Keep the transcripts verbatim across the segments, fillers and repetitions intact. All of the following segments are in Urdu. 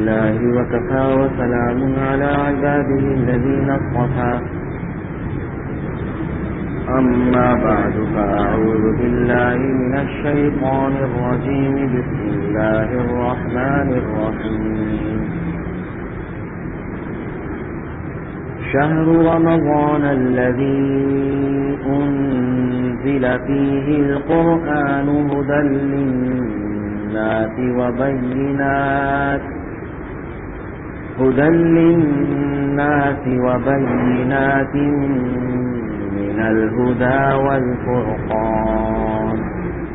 لله وكفى وسلام على عباده الذين اصطفى أما بعد فأعوذ بالله من الشيطان الرجيم بسم الله الرحمن الرحيم شهر رمضان الذي أنزل فيه القرآن هدى للناس وبينات هدى للناس وبينات من الهدى والفرقان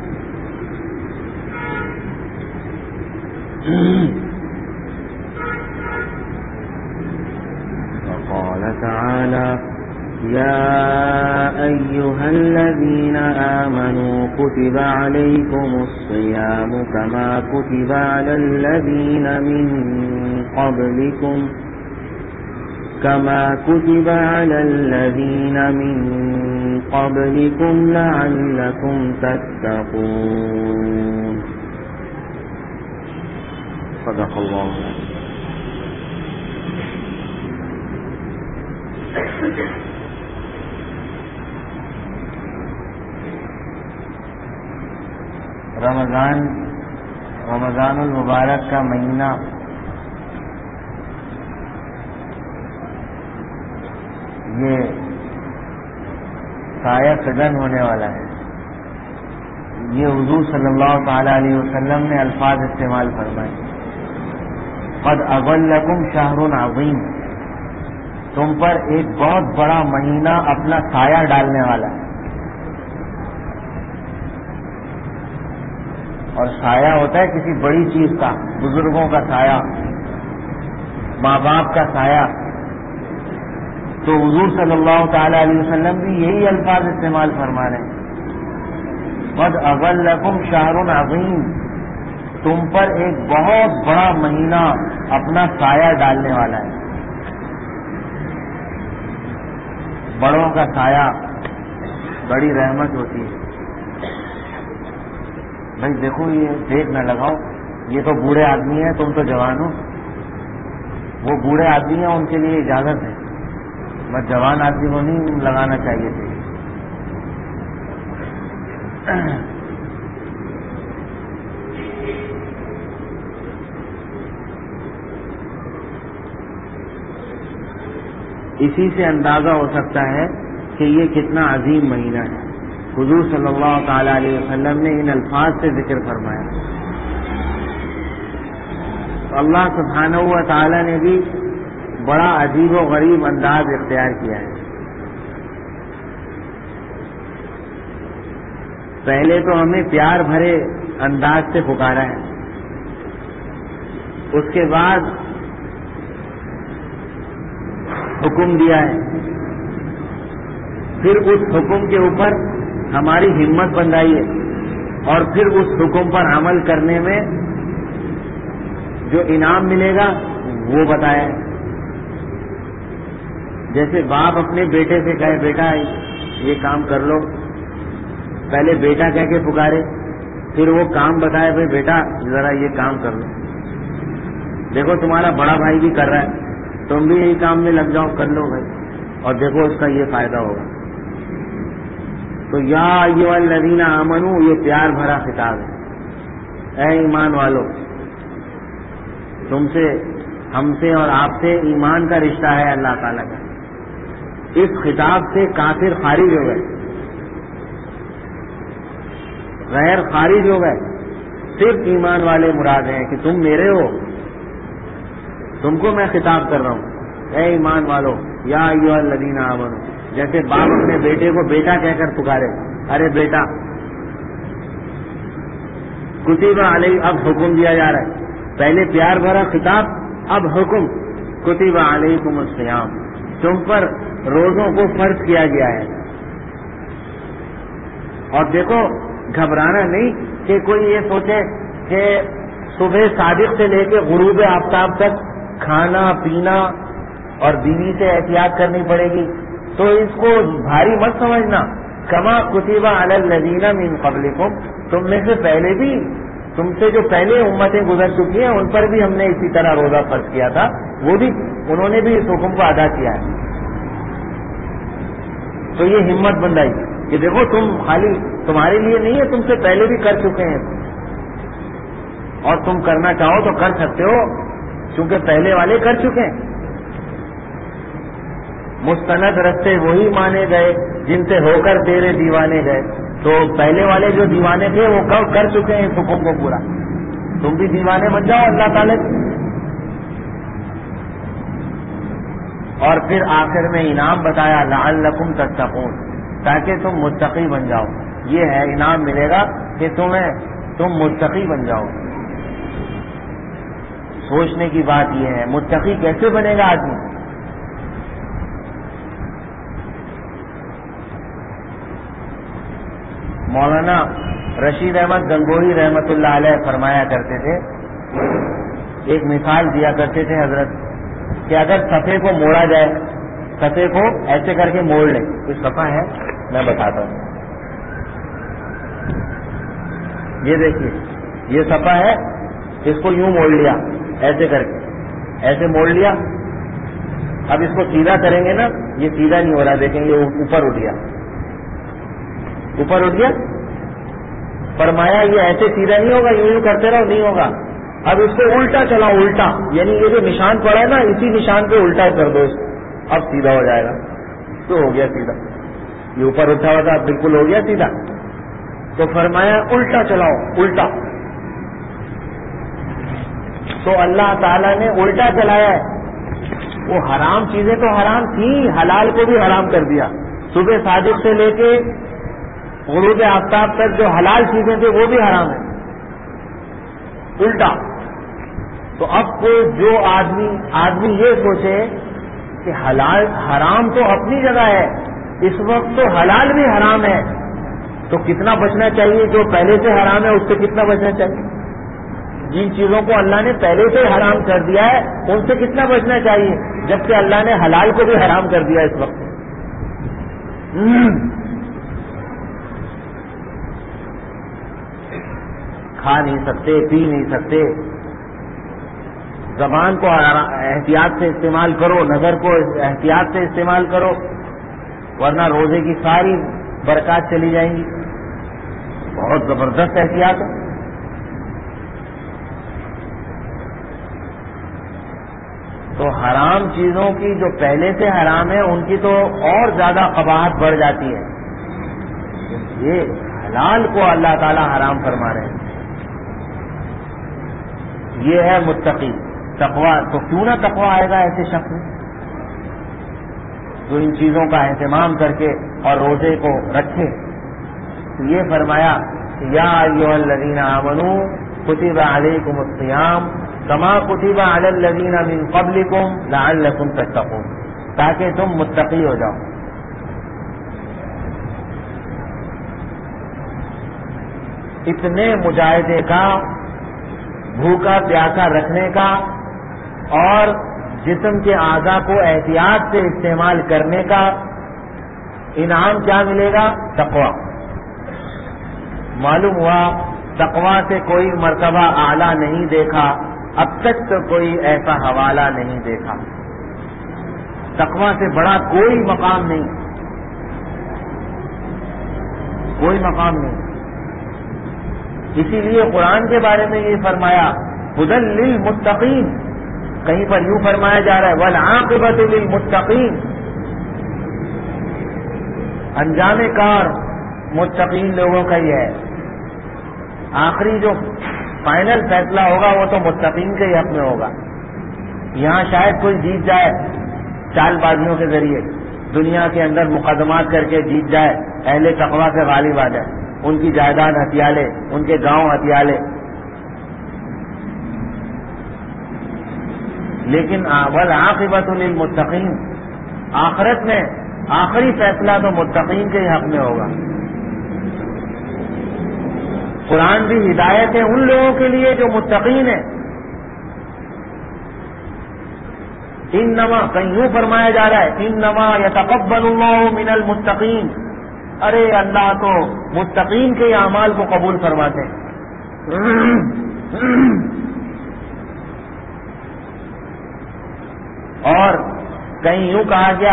وقال تعالى يا أيها الذين آمنوا كتب عليكم الصيام كما كتب على الذين من قبلكم كما كتب على الذين من قبلكم لعلكم تتقون صدق الله. رمضان رمضان المبارک کا مہینہ یہ سایہ سجن ہونے والا ہے. یہ حضور صلی اللہ تعالی علیہ وسلم نے الفاظ استعمال فرمائے. قد اضلکم شہر عظیم، تم پر ایک بہت بڑا مہینہ اپنا سایہ ڈالنے والا ہے. اور سایہ ہوتا ہے کسی بڑی چیز کا، بزرگوں کا سایہ، ماں باپ کا سایہ. تو حضور صلی اللہ تعالی علیہ وسلم بھی یہی الفاظ استعمال فرما رہے ہیں. قد اضلکم شہر عظیم، تم پر ایک بہت بڑا مہینہ اپنا سایہ ڈالنے والا ہے. بڑوں کا سایہ بڑی رحمت ہوتی ہے. بھائی دیکھو یہ دیکھ نہ لگاؤ، یہ تو بوڑھے آدمی ہیں، تم تو جوان ہو. وہ بوڑھے آدمی ہیں، ان کے لیے اجازت ہے، بس جوان آدمی کو نہیں لگانا چاہیے تھے. اسی سے اندازہ ہو سکتا ہے کہ یہ کتنا عظیم مہینہ ہے. حضور صلی اللہ تعالی علیہ وسلم نے ان الفاظ سے ذکر فرمایا. اللہ سبحانہ و تعالی نے بھی بڑا عجیب و غریب انداز اختیار کیا ہے. پہلے تو ہمیں پیار بھرے انداز سے پکارا ہے، اس کے بعد حکم دیا ہے، پھر اس حکم کے اوپر ہماری ہمت بندھائی ہے، اور پھر اس حکم پر عمل کرنے میں جو انعام ملے گا وہ بتایا ہے. جیسے باپ اپنے بیٹے سے کہے بیٹا یہ کام کر لو، پہلے بیٹا کہہ کے پکارے، پھر وہ کام بتائے بھائی بیٹا ذرا یہ کام کر لو. دیکھو تمہارا بڑا بھائی بھی کر رہا ہے، تم بھی یہی کام میں لگ جاؤ، کر لو بھائی، اور دیکھو اس کا یہ فائدہ ہوگا. تو یا ایھا الذین آمنو یہ پیار بھرا خطاب ہے. اے ایمان والو، تم سے، ہم سے اور آپ سے ایمان کا رشتہ ہے اللہ تعالیٰ کا. اس خطاب سے کافر خارج ہو گئے، غیر خارج ہو گئے. صرف ایمان والے مراد ہیں کہ تم میرے ہو، تم کو میں خطاب کر رہا ہوں. اے ایمان والو، یا ایھا الذین آمنو. جیسے باپ اپنے بیٹے کو بیٹا کہہ کر پکارے، ارے بیٹا. کتب علیہ، اب حکم دیا جا رہا ہے. پہلے پیار بھرا خطاب، اب حکم. کتب علیکم الصیام، تم پر روزوں کو فرض کیا گیا ہے. اور دیکھو گھبرانا نہیں کہ کوئی یہ سوچے کہ صبح صادق سے لے کے غروب آفتاب تک کھانا پینا اور بیوی سے احتیاط کرنی پڑے گی، تو اس کو بھاری مت سمجھنا. کما کتب علی الذین من قبلکم، تم میں سے پہلے بھی تم سے جو پہلے امتیں گزر چکی ہیں ان پر بھی ہم نے اسی طرح روزہ فرض کیا تھا، وہ بھی انہوں نے بھی اس حکم کو ادا کیا ہے. تو یہ ہمت بندائی کہ دیکھو تم خالی تمہارے لیے نہیں ہے، تم سے پہلے بھی کر چکے ہیں اور تم کرنا چاہو تو کر سکتے ہو کیونکہ پہلے والے کر چکے ہیں. مستند رستے وہی مانے گئے جن سے ہو کر تیرے دیوانے گئے. تو پہلے والے جو دیوانے تھے وہ کب کر چکے ہیں اس حکم کو پورا، تم بھی دیوانے بن جاؤ اللہ تعالی کے. اور پھر آخر میں انعام بتایا لعلکم تتقون، تاکہ تم متقی بن جاؤ. یہ ہے انعام ملے گا کہ تمہیں تم متقی بن جاؤ. سوچنے کی بات یہ ہے متقی کیسے بنے گا آدمی. مولانا رشید احمد گنگوہی رحمت اللہ علیہ فرمایا کرتے تھے، ایک مثال دیا کرتے تھے حضرت کہ اگر صفحے کو موڑا جائے، صفحے کو ایسے کر کے موڑ لیں. کچھ صفحہ ہے میں بتاتا ہوں. یہ دیکھیے یہ صفحہ ہے، اس کو یوں موڑ لیا ایسے کر کے، ایسے موڑ لیا. اب اس کو سیدھا کریں گے نا، یہ سیدھا نہیں ہو رہا، دیکھیں یہ اوپر اٹھ گیا، اوپر اٹھ گیا. فرمایا یہ ایسے سیدھا نہیں ہوگا، یوں یوں کرتے رہو نہیں ہوگا. اب اس کو الٹا چلاؤ، الٹا یعنی یہ جو نشان پڑا ہے نا اسی نشان پہ الٹا کر دو اس کو، اب سیدھا ہو جائے گا. تو ہو گیا سیدھا، یہ اوپر اٹھا ہوا تھا بالکل ہو گیا سیدھا. تو فرمایا الٹا چلاؤ، الٹا. تو اللہ تعالیٰ نے الٹا چلایا ہے. وہ حرام چیزیں تو حرام تھی، حلال کو بھی حرام کر دیا. صبح صادق سے لے کے غروب آفتاب تک جو حلال چیزیں تھیں وہ بھی حرام ہیں، الٹا. تو اب کوئی جو آدمی آدمی یہ سوچے کہ حلال حرام تو اپنی جگہ ہے، اس وقت تو حلال بھی حرام ہے، تو کتنا بچنا چاہیے. جو پہلے سے حرام ہے اس سے کتنا بچنا چاہیے. جن چیزوں کو اللہ نے پہلے سے حرام کر دیا ہے ان سے کتنا بچنا چاہیے، جبکہ اللہ نے حلال کو بھی حرام کر دیا اس وقت. کھا نہیں سکتے، پی نہیں سکتے. زبان کو احتیاط سے استعمال کرو، نظر کو احتیاط سے استعمال کرو، ورنہ روزے کی ساری برکات چلی جائیں گی. بہت زبردست احتیاط ہے. تو حرام چیزوں کی جو پہلے سے حرام ہے ان کی تو اور زیادہ قباحت بڑھ جاتی ہے. یہ حلال کو اللہ تعالی حرام فرما رہے ہیں. یہ ہے متقی تقوی. تو کیوں نہ تقوی آئے گا ایسے شخص میں جو ان چیزوں کا اہتمام کر کے اور روزے کو رکھے. تو یہ فرمایا یا ایھا الذین آمنوا کتب علیکم الصیام کما کتب علی الذین من قبلکم لعلکم تتقون، تاکہ تم متقی ہو جاؤ. اتنے مجاہدے کا، بھوکا پیاسا رکھنے کا اور جسم کے اعضاء کو احتیاط سے استعمال کرنے کا انعام کیا ملے گا؟ تقوی. معلوم ہوا تقوی سے کوئی مرتبہ اعلیٰ نہیں دیکھا، اب تک تو کوئی ایسا حوالہ نہیں دیکھا. تقوی سے بڑا کوئی مقام نہیں، کوئی مقام نہیں. اسی لیے قرآن کے بارے میں یہ فرمایا ھدی للمتقین، کہیں پر یوں فرمایا جا رہا ہے والعاقبۃ للمتقین، انجام کار متقین لوگوں کا ہی ہے. آخری جو فائنل فیصلہ ہوگا وہ تو متقین کے ہی حق میں ہوگا. یہاں شاید کوئی جیت جائے چال بازیوں کے ذریعے، دنیا کے اندر مقدمات کر کے جیت جائے، اہل تقویٰ سے غالب آ جائے، ان کی جائیداد ہتھیا لے، ان کے گاؤں ہتھیا لے. لیکن والعاقبۃ للمتقین، آخرت میں آخری فیصلہ تو متقین کے ہی حق میں ہوگا. قرآن بھی ہدایت ہے ان لوگوں کے لیے جو متقین ہیں. انما، کہیں یوں فرمایا جا رہا ہے انما یتقبل اللہ من المتقین، ارے اللہ تو متقین کے اعمال کو قبول فرماتے ہیں. اور کہیں یوں کہا گیا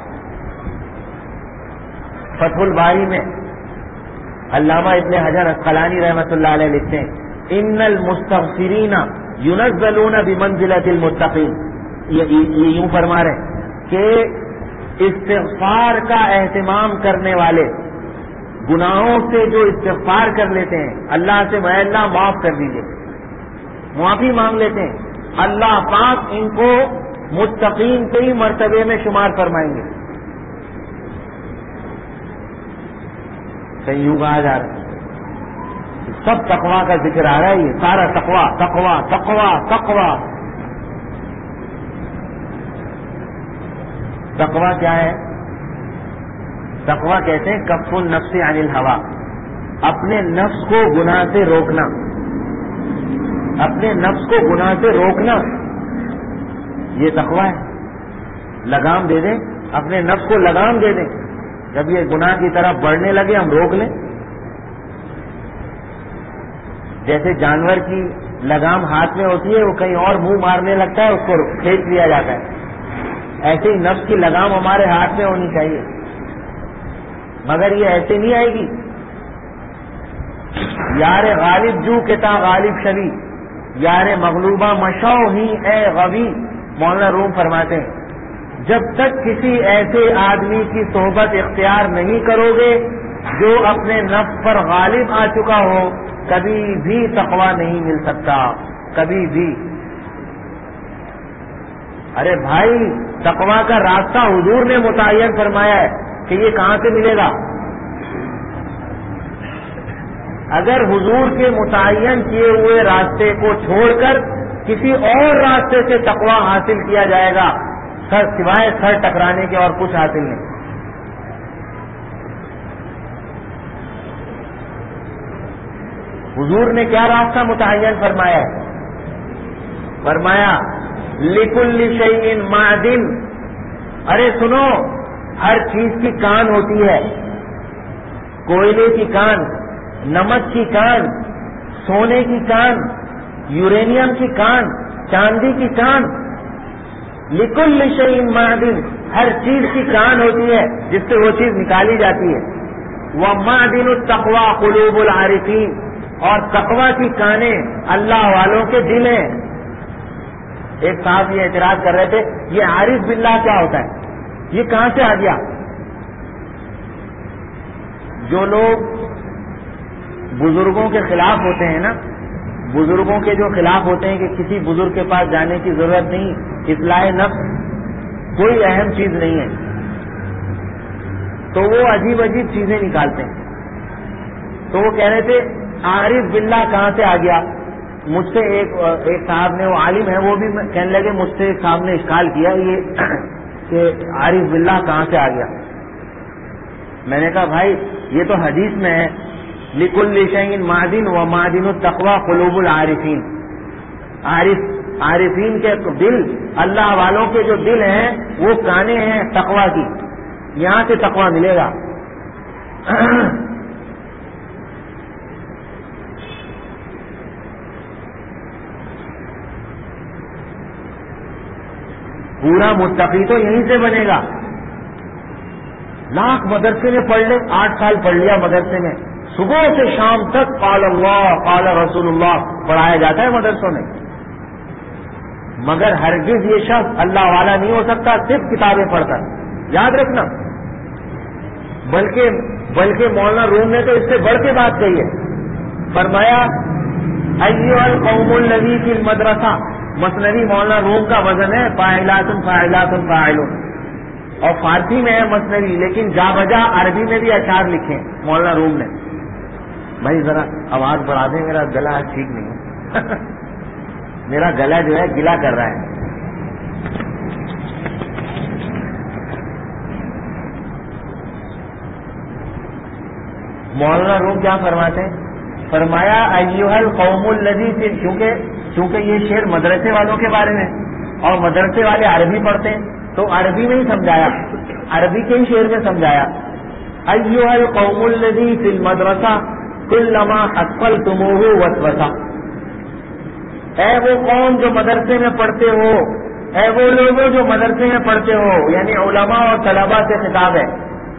فتح الباری میں، علامہ ابن حجر اسقلانی رحمۃ اللہ علیہ لکھتے ہیں ان المستغفرین ینزلون بمنزلۃ المتقین، یہ یوں فرما رہے ہیں کہ استغفار کا اہتمام کرنے والے، گناہوں سے جو استغفار کر لیتے ہیں، اللہ سے اے اللہ معاف کر دیجیے، معافی مانگ لیتے ہیں، اللہ پاک ان کو متقین کے ہی مرتبے میں شمار فرمائیں گے. کہیں یوں کہا جا رہا ہے سب تقویٰ کا ذکر آ رہا ہے، یہ سارا تقویٰ تقویٰ تقویٰ تقویٰ. تقویٰ کیا ہے؟ تقویٰ کہتے ہیں کف النفس عن الہوا، اپنے نفس کو گناہ سے روکنا، اپنے نفس کو گناہ سے روکنا، یہ تقویٰ ہے. لگام دے دیں، اپنے نفس کو لگام دے دیں، جب یہ گناہ کی طرف بڑھنے لگے ہم روک لیں. جیسے جانور کی لگام ہاتھ میں ہوتی ہے، وہ کہیں اور منہ مارنے لگتا ہے، اس کو کھینچ لیا جاتا ہے، ایسے ہی نفس کی لگام ہمارے ہاتھ میں ہونی چاہیے، مگر یہ ایسے نہیں آئے گی. یار غالب جو کتا غالب شوی، یار مغلوبہ مشو ہی اے غوی. مولانا روم فرماتے ہیں جب تک کسی ایسے آدمی کی صحبت اختیار نہیں کرو گے جو اپنے نفس پر غالب آ چکا ہو، کبھی بھی تقویٰ نہیں مل سکتا، کبھی بھی. ارے بھائی تقویٰ کا راستہ حضور نے متعین فرمایا ہے کہ یہ کہاں سے ملے گا؟ اگر حضور کے متعین کیے ہوئے راستے کو چھوڑ کر کسی اور راستے سے تقویٰ حاصل کیا جائے گا، سر سوائے سر ٹکرانے کے اور کچھ حاصل نہیں. حضور نے کیا راستہ متعین فرمایا ہے؟ فرمایا لِكُلِّ شَيْءٍ مَعْدِن. ارے سنو، ہر چیز کی کان ہوتی ہے، کوئلے کی کان، نمک کی کان، سونے کی کان، یورینیم کی کان، چاندی کی کان. لِكُلِّ شَيْءٍ مَعْدِن، ہر چیز کی کان ہوتی ہے جس سے وہ چیز نکالی جاتی ہے. وَمَعْدِنُ التَّقْوَى قُلُوبُ الْعَارِفِينَ، اور تقویٰ کی کانیں اللہ والوں کے دل ہیں. ایک صاحب یہ اعتراض کر رہے تھے یہ عارف باللہ کیا ہوتا ہے، یہ کہاں سے آ گیا؟ جو لوگ بزرگوں کے خلاف ہوتے ہیں نا، بزرگوں کے جو خلاف ہوتے ہیں کہ کسی بزرگ کے پاس جانے کی ضرورت نہیں، اصلاح نفس کوئی اہم چیز نہیں ہے، تو وہ عجیب عجیب چیزیں نکالتے ہیں. تو وہ کہہ رہے تھے عارف باللہ کہاں سے آ گیا. مجھ سے ایک ایک صاحب نے، وہ عالم ہے، وہ بھی کہنے لگے مجھ سے ایک صاحب نے اشکال کیا یہ کہ عارف باللہ کہاں سے آ گیا. میں نے کہا بھائی یہ تو حدیث میں ہے لِكُلِّ شَيْءٍ مَعْدِنٌ وَمَعْدِنُ التَّقْوَى قُلُوبُ الْعَارِفِينَ. عارف عارفین کے دل، اللہ والوں کے جو دل ہیں وہ کانیں ہیں تقویٰ کی، یہاں سے تقویٰ ملے گا. پورا متقی تو یہیں سے بنے گا. لاکھ مدرسے میں پڑھ لے، آٹھ سال پڑھ لیا مدرسے میں، صبح سے شام تک قال اللہ قال رسول اللہ پڑھایا جاتا ہے مدرسوں میں، مگر ہرگز یہ شخص اللہ والا نہیں ہو سکتا صرف کتابیں پڑھ کر. یاد رکھنا. بلکہ بلکہ مولانا روم نے تو اس سے بڑھ کے بات کہی ہے. فرمایا ایھا القوم الذی فی المدرسہ، مثنوی مولانا روم کا وزن ہے فاعلات فاعلات فاعلون، اور فارسی میں ہے مثنوی، لیکن جا بجا عربی میں بھی اشعار لکھے مولانا روم نے. بھائی ذرا آواز بڑھا دیں، میرا گلا ٹھیک نہیں ہے. میرا گلا جو ہے گلا کر رہا ہے. مولانا روم کیا فرماتے ہیں؟ فرمایا ایھا القوم الذی، چونکہ چونکہ یہ شعر مدرسے والوں کے بارے میں، اور مدرسے والے عربی پڑھتے ہیں تو عربی میں ہی سمجھایا، عربی کے ہی شعر میں سمجھایا. ایھا القوم الذی فی المدرسہ کلما حصلتموہ وسوسہ. اے وہ قوم جو مدرسے میں پڑھتے ہو، اے وہ لوگوں جو مدرسے میں پڑھتے ہو، یعنی علماء اور طلباء سے خطاب ہے.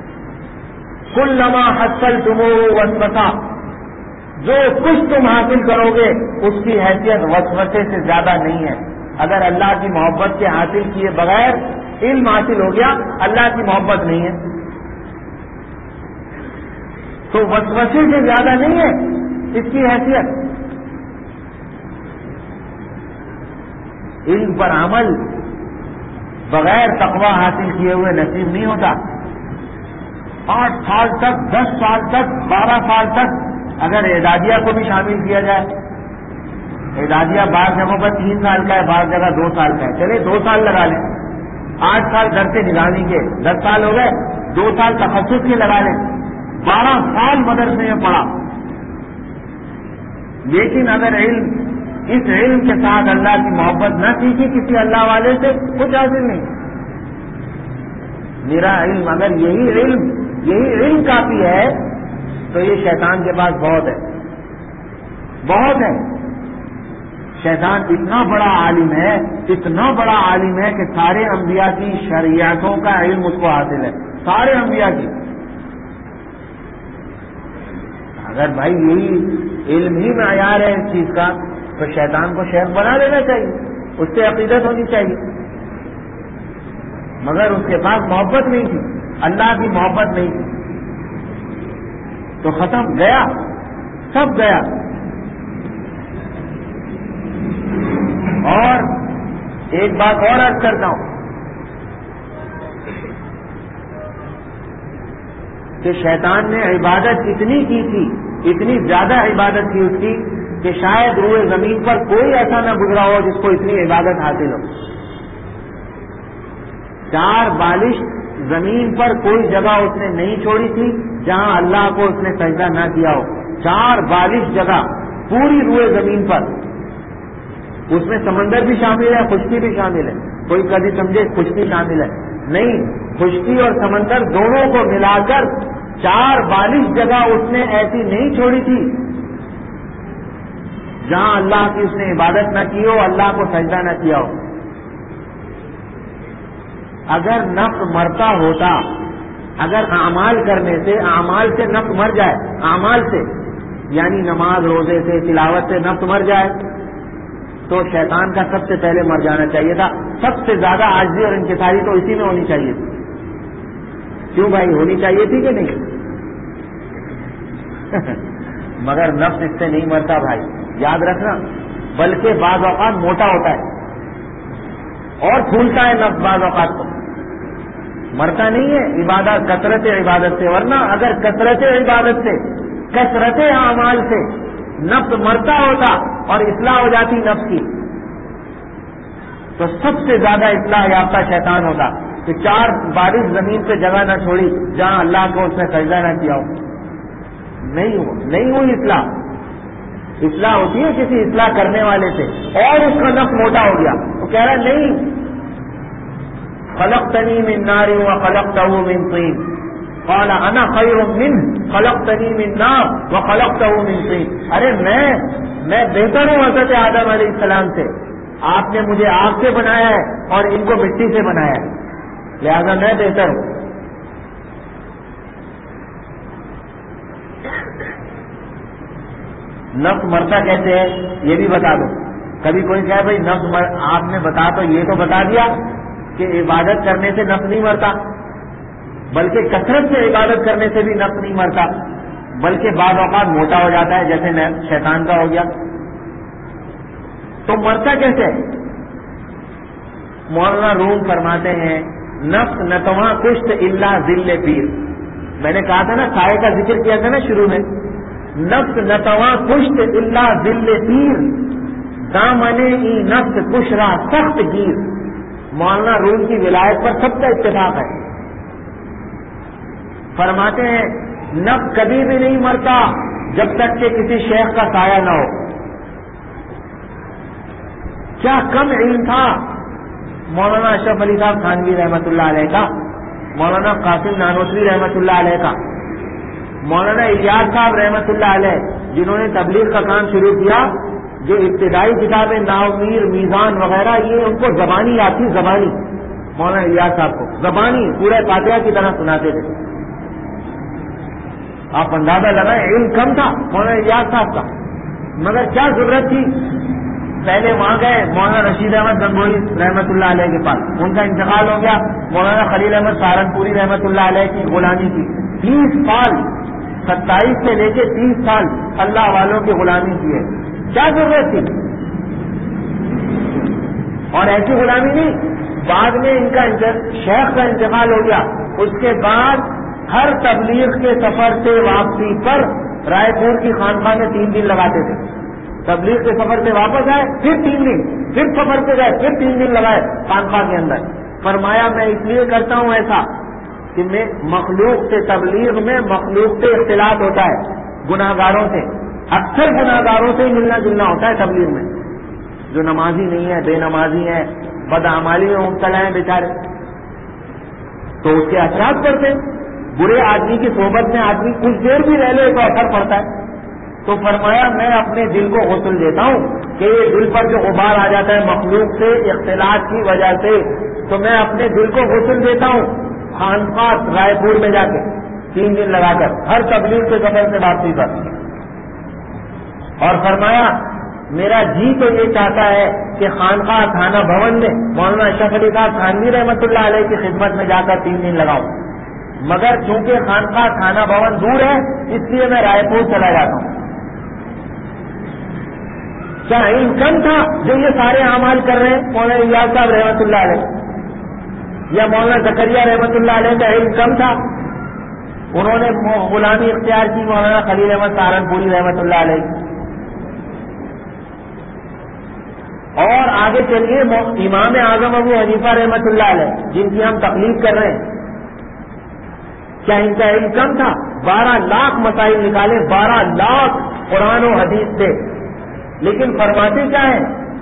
کلما حصلتموہ وسوسہ، جو کچھ تم حاصل کرو گے اس کی حیثیت وسوسے سے زیادہ نہیں ہے. اگر اللہ کی محبت کے حاصل کیے بغیر علم حاصل ہو گیا، اللہ کی محبت نہیں ہے تو وسوسے سے زیادہ نہیں ہے اس کی حیثیت. علم پر عمل بغیر تقوی حاصل کیے ہوئے نصیب نہیں ہوتا. آٹھ سال تک، دس سال تک، بارہ سال تک اگر اعدادیہ کو بھی شامل کیا جائے، اعدادیہ بعض جگہوں پر تین سال کا ہے، بعض جگہ دو سال کا ہے، چلے دو سال لگا لیں. آٹھ سال درس نظامی کے، دس سال ہو گئے، دو سال تخصص کے لگا لیں، بارہ سال مدرسے میں پڑھا. لیکن اگر علم، اس علم کے ساتھ اللہ کی محبت نہ سیکھی کسی اللہ والے سے، کچھ حاصل نہیں. میرا علم، اگر یہی علم یہی علم کافی ہے تو یہ شیطان کے پاس بہت ہے، بہت ہے. شیطان اتنا بڑا عالم ہے، اتنا بڑا عالم ہے کہ سارے انبیاء کی شریعتوں کا علم اس کو حاصل ہے، سارے انبیاء کی. اگر بھائی یہی علم ہی معیار ہے اس چیز کا تو شیطان کو شیخ بنا لینا چاہیے، اس سے عقیدت ہونی چاہیے. مگر اس کے پاس محبت نہیں تھی، اللہ کی محبت نہیں تھی تو ختم، گیا، سب گیا. اور ایک بات اور عرض کرتا ہوں کہ شیطان نے عبادت اتنی کی تھی، اتنی زیادہ عبادت کی اس کی کہ شاید روئے زمین پر کوئی ایسا نہ گزرا ہو جس کو اتنی عبادت حاصل ہو. چار بالش زمین پر کوئی جگہ اس نے نہیں چھوڑی تھی جہاں اللہ کو اس نے سجدہ نہ کیا ہو. چار بالش جگہ پوری روئے زمین پر. اس میں سمندر بھی شامل ہے، خشکی بھی شامل ہے. کوئی کبھی سمجھے خشکی شامل ہے، نہیں، خشکی اور سمندر دونوں کو ملا کر چار بالش جگہ اس نے ایسی نہیں چھوڑی تھی جہاں اللہ کی اس نے عبادت نہ کی ہو، اللہ کو سجدہ نہ کیا ہو. اگر نفس مرتا ہوتا، اگر اعمال کرنے سے، اعمال سے نفس مر جائے، اعمال سے یعنی نماز روزے سے، تلاوت سے نفس مر جائے تو شیطان کا سب سے پہلے مر جانا چاہیے تھا. سب سے زیادہ عاجزی اور انکساری تو اسی میں ہونی چاہیے تھی. کیوں بھائی، ہونی چاہیے تھی کہ نہیں؟ مگر نفس اس سے نہیں مرتا بھائی، یاد رکھنا. بلکہ بعض اوقات موٹا ہوتا ہے اور پھولتا ہے نفس بعض اوقات کو، مرتا نہیں ہے. عبادت، کثرت عبادت سے، ورنہ اگر کثرت عبادت سے، کثرت اعمال سے نفس مرتا ہوتا اور اصلاح ہو جاتی نفس کی تو سب سے زیادہ اصلاح یافتہ شیطان ہوتا کہ چار بارش زمین پہ جگہ نہ چھوڑی جہاں اللہ کو اس نے سجدہ نہ کیا ہو. نہیں ہو نہیں ہوئی اصلاح. اصلاح ہوتی ہے کسی اصلاح کرنے والے سے، اور اس کا نفس موٹا ہو گیا تو کہہ رہا نہیں، خلقتنی من نار وخلقتہ من طین، قال انا خیر منہ خلقتنی من نار وخلقتہ من طین. ارے میں میں بہتر ہوں حضرت آدم علیہ السلام سے، آپ نے مجھے آگ سے بنایا ہے اور ان کو مٹی سے بنایا ہے، لہذا میں بہتر ہوں. نفس مرتا کیسے ہے یہ بھی بتا دو. کبھی کوئی کہے بھائی نفس مر... آپ نے بتا تو یہ تو بتا دیا کہ عبادت کرنے سے نفس نہیں مرتا، بلکہ کثرت سے عبادت کرنے سے بھی نفس نہیں مرتا، بلکہ بعض اوقات موٹا ہو جاتا ہے جیسے شیطان کا ہو گیا. تو مرتا کیسے؟ مولانا روم فرماتے ہیں نفس نتواں کشت الا ذل پیر. میں نے کہا تھا نا، سائے کا ذکر کیا تھا نا شروع میں. نفس نتواں کشت الا ذل پیر، دامنے ای نفس کشرا سخت گیر. مولانا روم کی ولایت پر سب کا اتفاق ہے. فرماتے ہیں نفس کبھی بھی نہیں مرتا جب تک کہ کسی شیخ کا سایہ نہ ہو. کیا کم علم تھا مولانا اشرف علی صاحب خانوی رحمۃ اللہ علیہ کا، مولانا قاسم نانوتوی رحمۃ اللہ علیہ کا، مولانا الیاس صاحب رحمۃ اللہ علیہ جنہوں نے تبلیغ کا کام شروع کیا جو ابتدائی کتابیں ناؤمیر میزان وغیرہ یہ ان کو زبانی آتی زبانی مولانا الیاس صاحب کو زبانی پورے فاتحہ کی طرح سناتے تھے. آپ اندازہ لگائیں علم کم تھا مولانا الیاس صاحب کا, مگر کیا ضرورت تھی. پہلے وہاں گئے مولانا رشید احمد گنگوئی رحمۃ اللہ علیہ کے پاس, ان کا انتقال ہو گیا. مولانا خلیل احمد سہارنپوری رحمۃ اللہ علیہ کی غلامی کی تیس سال ستائیس سے لے کے تیس سال اللہ والوں کی غلامی کی ہے. کیا ضرورت تھی؟ اور ایسی غلامی نہیں, بعد میں ان کا شیخ کا انتقال ہو گیا. اس کے بعد ہر تبلیغ کے سفر سے واپسی پر رائے پور کی خانقاہ میں تین دن لگاتے تھے. تبلیغ کے سفر سے واپس آئے پھر تین دن, پھر سفر سے گئے پھر تین دن لگائے خانقاہ کے اندر. فرمایا میں اس لیے کرتا ہوں ایسا کہ میں مخلوق سے تبلیغ میں مخلوق سے اختلاط ہوتا ہے, گناہ گاروں سے, اکثر گناہ گاروں سے ہی ملنا جلنا ہوتا ہے تبلیغ میں. جو نمازی نہیں ہے, بے نمازی ہے, بدعمالی میں مبتلا ہیں بیچارے, تو اس کے اثرات پڑتے ہیں. برے آدمی کی صحبت میں آدمی کچھ دیر بھی رہ لے تو اثر پڑتا ہے. تو فرمایا میں اپنے دل کو غسل دیتا ہوں کہ یہ دل پر جو غبار آ جاتا ہے مخلوق سے اختلاط کی وجہ سے, تو میں اپنے دل کو غسل دیتا ہوں خانقاہ رائے پور میں جا کے تین دن لگا کر ہر تبلیغ کے سفر سے واپسی پر. اور فرمایا میرا جی تو یہ چاہتا ہے کہ خانقاہ تھانہ بھون میں مولانا اشرف علی صاحب تھانوی رحمۃ اللہ علیہ کی خدمت میں جا کر تین دن لگاؤں, مگر چونکہ خانقاہ تھانہ بھون دور ہے اس لیے میں رائے پور چلا جاتا ہوں. کیا علم کم تھا جو یہ سارے اعمال کر رہے ہیں مولانا الیاس صاحب رحمۃ اللہ علیہ, یا مولانا زکریا رحمۃ اللہ علیہ کا علم کم تھا؟ انہوں نے غلامی اختیار کی مولانا خلیل احمد سہارنپوری رحمۃ اللہ علیہ. اور آگے چلیے امام اعظم ابو حنیفہ رحمۃ اللہ علیہ جن کی ہم تقلید کر رہے ہیں, کیا ان کا علم کم تھا؟ بارہ لاکھ مسائل نکالے, بارہ لاکھ قرآن و حدیث سے, لیکن فرماتے کیا ہیں؟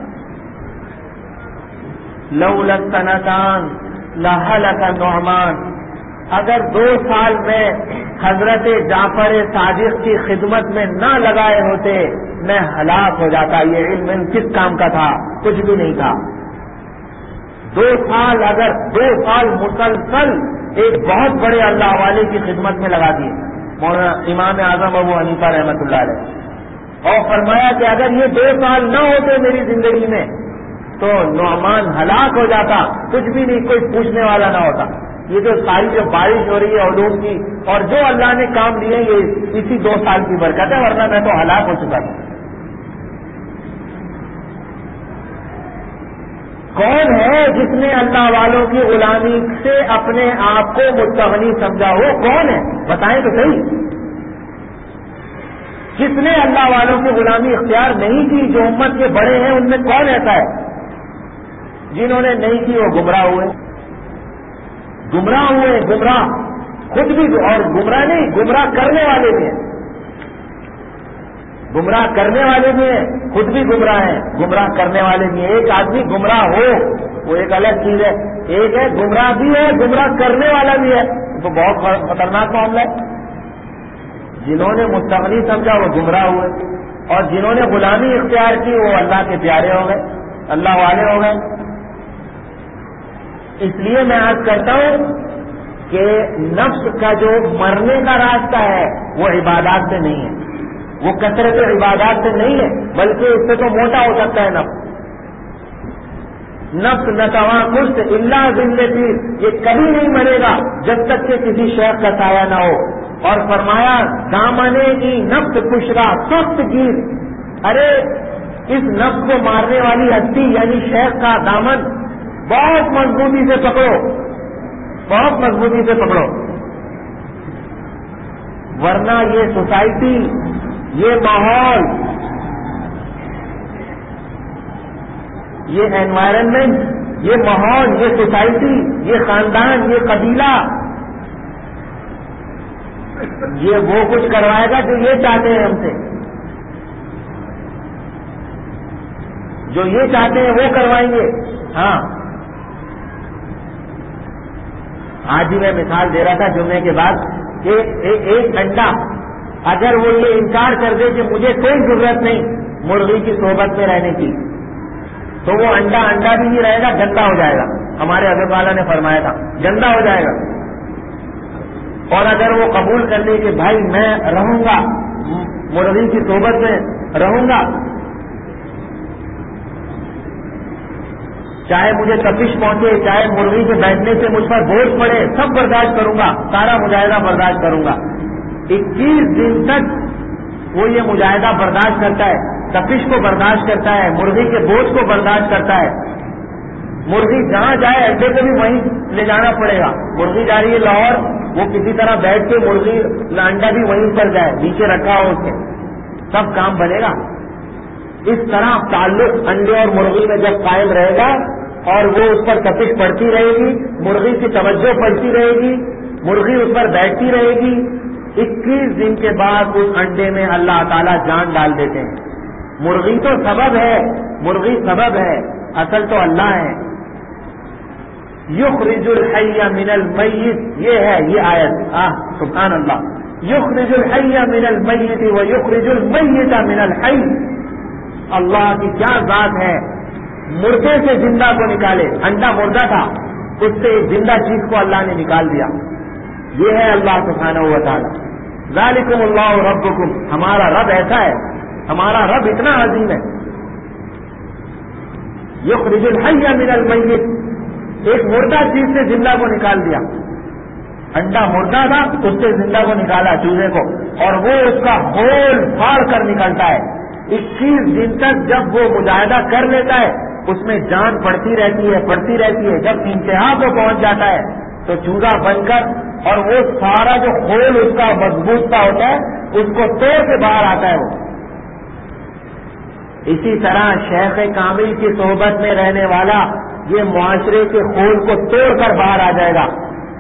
لولا السنتان لہلک نعمان, اگر دو سال میں حضرت جعفر صادق کی خدمت میں نہ لگائے ہوتے میں ہلاک ہو جاتا. یہ علم کس کام کا تھا؟ کچھ بھی نہیں تھا. دو سال اگر دو سال مسلسل ایک بہت بڑے اللہ والے کی خدمت میں لگا دیے مولانا امام اعظم ابو حنیفہ رحمۃ اللہ علیہ, اور فرمایا کہ اگر یہ دو سال نہ ہوتے میری زندگی میں تو نعمان ہلاک ہو جاتا, کچھ بھی نہیں, کوئی پوچھنے والا نہ ہوتا. یہ جو ساری جو بارش ہو رہی ہے علوم کی اور جو اللہ نے کام دیے یہ اسی دو سال کی برکت ہے, ورنہ میں تو ہلاک ہو چکا تھا. کون ہے جس نے اللہ والوں کی غلامی سے اپنے آپ کو مستغنی سمجھا ہو؟ کون ہے بتائیں تو صحیح. جس نے اللہ والوں کی غلامی اختیار نہیں کی, جو امت کے بڑے ہیں ان میں کون ایسا ہے؟ جنہوں نے نہیں کی وہ گمراہ ہوئے, گمراہ ہوئے گمراہ خود بھی, اور گمراہ نہیں گمراہ کرنے والے بھی ہیں, گمراہ کرنے والے بھی ہیں, خود بھی گمراہ ہیں, گمراہ کرنے والے بھی ہیں. ایک آدمی گمراہ ہو وہ ایک الگ چیز ہے, ایک ہے گمراہ بھی ہے گمراہ کرنے والا بھی ہے, تو بہت خطرناک معاملہ ہے. جنہوں نے مستغنی سمجھا وہ گمراہ ہوئے, اور جنہوں نے غلامی اختیار کی وہ اللہ کے پیارے ہو گئے, اللہ والے ہو گئے. اس لیے میں عرض کرتا ہوں کہ نفس کا جو مرنے کا راستہ ہے وہ عبادات سے نہیں ہے, وہ کثرت عبادات سے نہیں ہے, بلکہ اس سے تو موٹا ہو سکتا ہے نفس. نفس نتواں کشت اللہ زندہ پیر, یہ کبھی نہیں مرے گا جب تک کہ کسی شیخ کا سایہ نہ ہو. اور فرمایا دامنے کی نفس کشرا سخت گیر, ارے اس نفس کو مارنے والی ہستی یعنی شیخ کا دامن بہت مضبوطی سے پکڑو, بہت مضبوطی سے پکڑو, ورنہ یہ سوسائٹی, یہ ماحول, یہ انوائرنمنٹ, یہ ماحول, یہ سوسائٹی, یہ خاندان, یہ قبیلہ, یہ وہ کچھ کروائے گا جو یہ چاہتے ہیں ہم سے, جو یہ چاہتے ہیں وہ کروائیں گے. ہاں آج ہی میں مثال دے رہا تھا جمعے کے بعد کہ ایک انڈا اگر وہ یہ انکار کر دے کہ مجھے کوئی ضرورت نہیں, مرغی کی صحبت میں رہنے کی تو وہ انڈا انڈا بھی نہیں رہے گا، گندا ہو جائے گا. ہمارے حضرت والا نے فرمایا تھا گندا ہو جائے گا. اور اگر وہ قبول کر لے کہ بھائی میں رہوں گا مرغی کی صحبت میں رہوں گا، چاہے مجھے تپش پہنچے، چاہے مرغی کے بیٹھنے سے مجھ پر بوجھ پڑے، سب برداشت کروں گا، سارا مجاہدہ برداشت کروں گا. اکیس دن تک وہ یہ مجاہدہ برداشت کرتا ہے، تپش کو برداشت کرتا ہے، مرغی کے بوجھ کو برداشت کرتا ہے. مرغی جہاں جائے انڈے کو بھی وہیں لے جانا پڑے گا. مرغی جا رہی ہے لاہور، وہ کسی طرح بیٹھ کے مرغی انڈا بھی وہیں پر جائے، نیچے رکھا ہو اس کے، سب کام بنے گا. اس طرح تعلق انڈے اور مرغی میں جب قائم رہے گا اور وہ اس پر تپش پڑتی رہے گی، مرغی کی توجہ پڑتی رہے گی، مرغی اس پر بیٹھتی رہے گی، اکیس دن کے بعد اس انڈے میں اللہ تعالیٰ جان ڈال دیتے ہیں. مرغی تو سبب ہے، مرغی سبب ہے، اصل تو اللہ ہے. یخرج الحی من المیت، یہ ہے یہ آیت، آہ سبحان اللہ. یخرج الحی من المیت ویخرج المیت من الحی. اللہ کی کیا ذات ہے، مردے سے زندہ کو نکالے. انڈا مردہ تھا، اس سے ایک زندہ چیز کو اللہ نے نکال دیا. یہ ہے اللہ سبحانہ و تعالی. ذالکم اللہ ربکم، ہمارا رب ایسا ہے، ہمارا رب اتنا عظیم ہے. یخرج الحی من المیت، ایک مردہ چیز سے زندہ کو نکال دیا. انڈا مردہ تھا، اس سے زندہ کو نکالا چوزے کو، اور وہ اس کا ہول پھاڑ کر نکلتا ہے. اکیس دن تک جب وہ مجاہدہ کر لیتا ہے اس میں جان پڑتی رہتی ہے پڑتی رہتی ہے. جب انتہا کو پہنچ جاتا ہے تو چوزا بن کر، اور وہ سارا جو ہول اس کا مضبوط کا ہوتا ہے اس کو توڑ کے باہر آتا ہے. وہ اسی طرح شیخ کامل کی صحبت میں رہنے والا یہ معاشرے کے خول کو توڑ کر باہر آ جائے گا.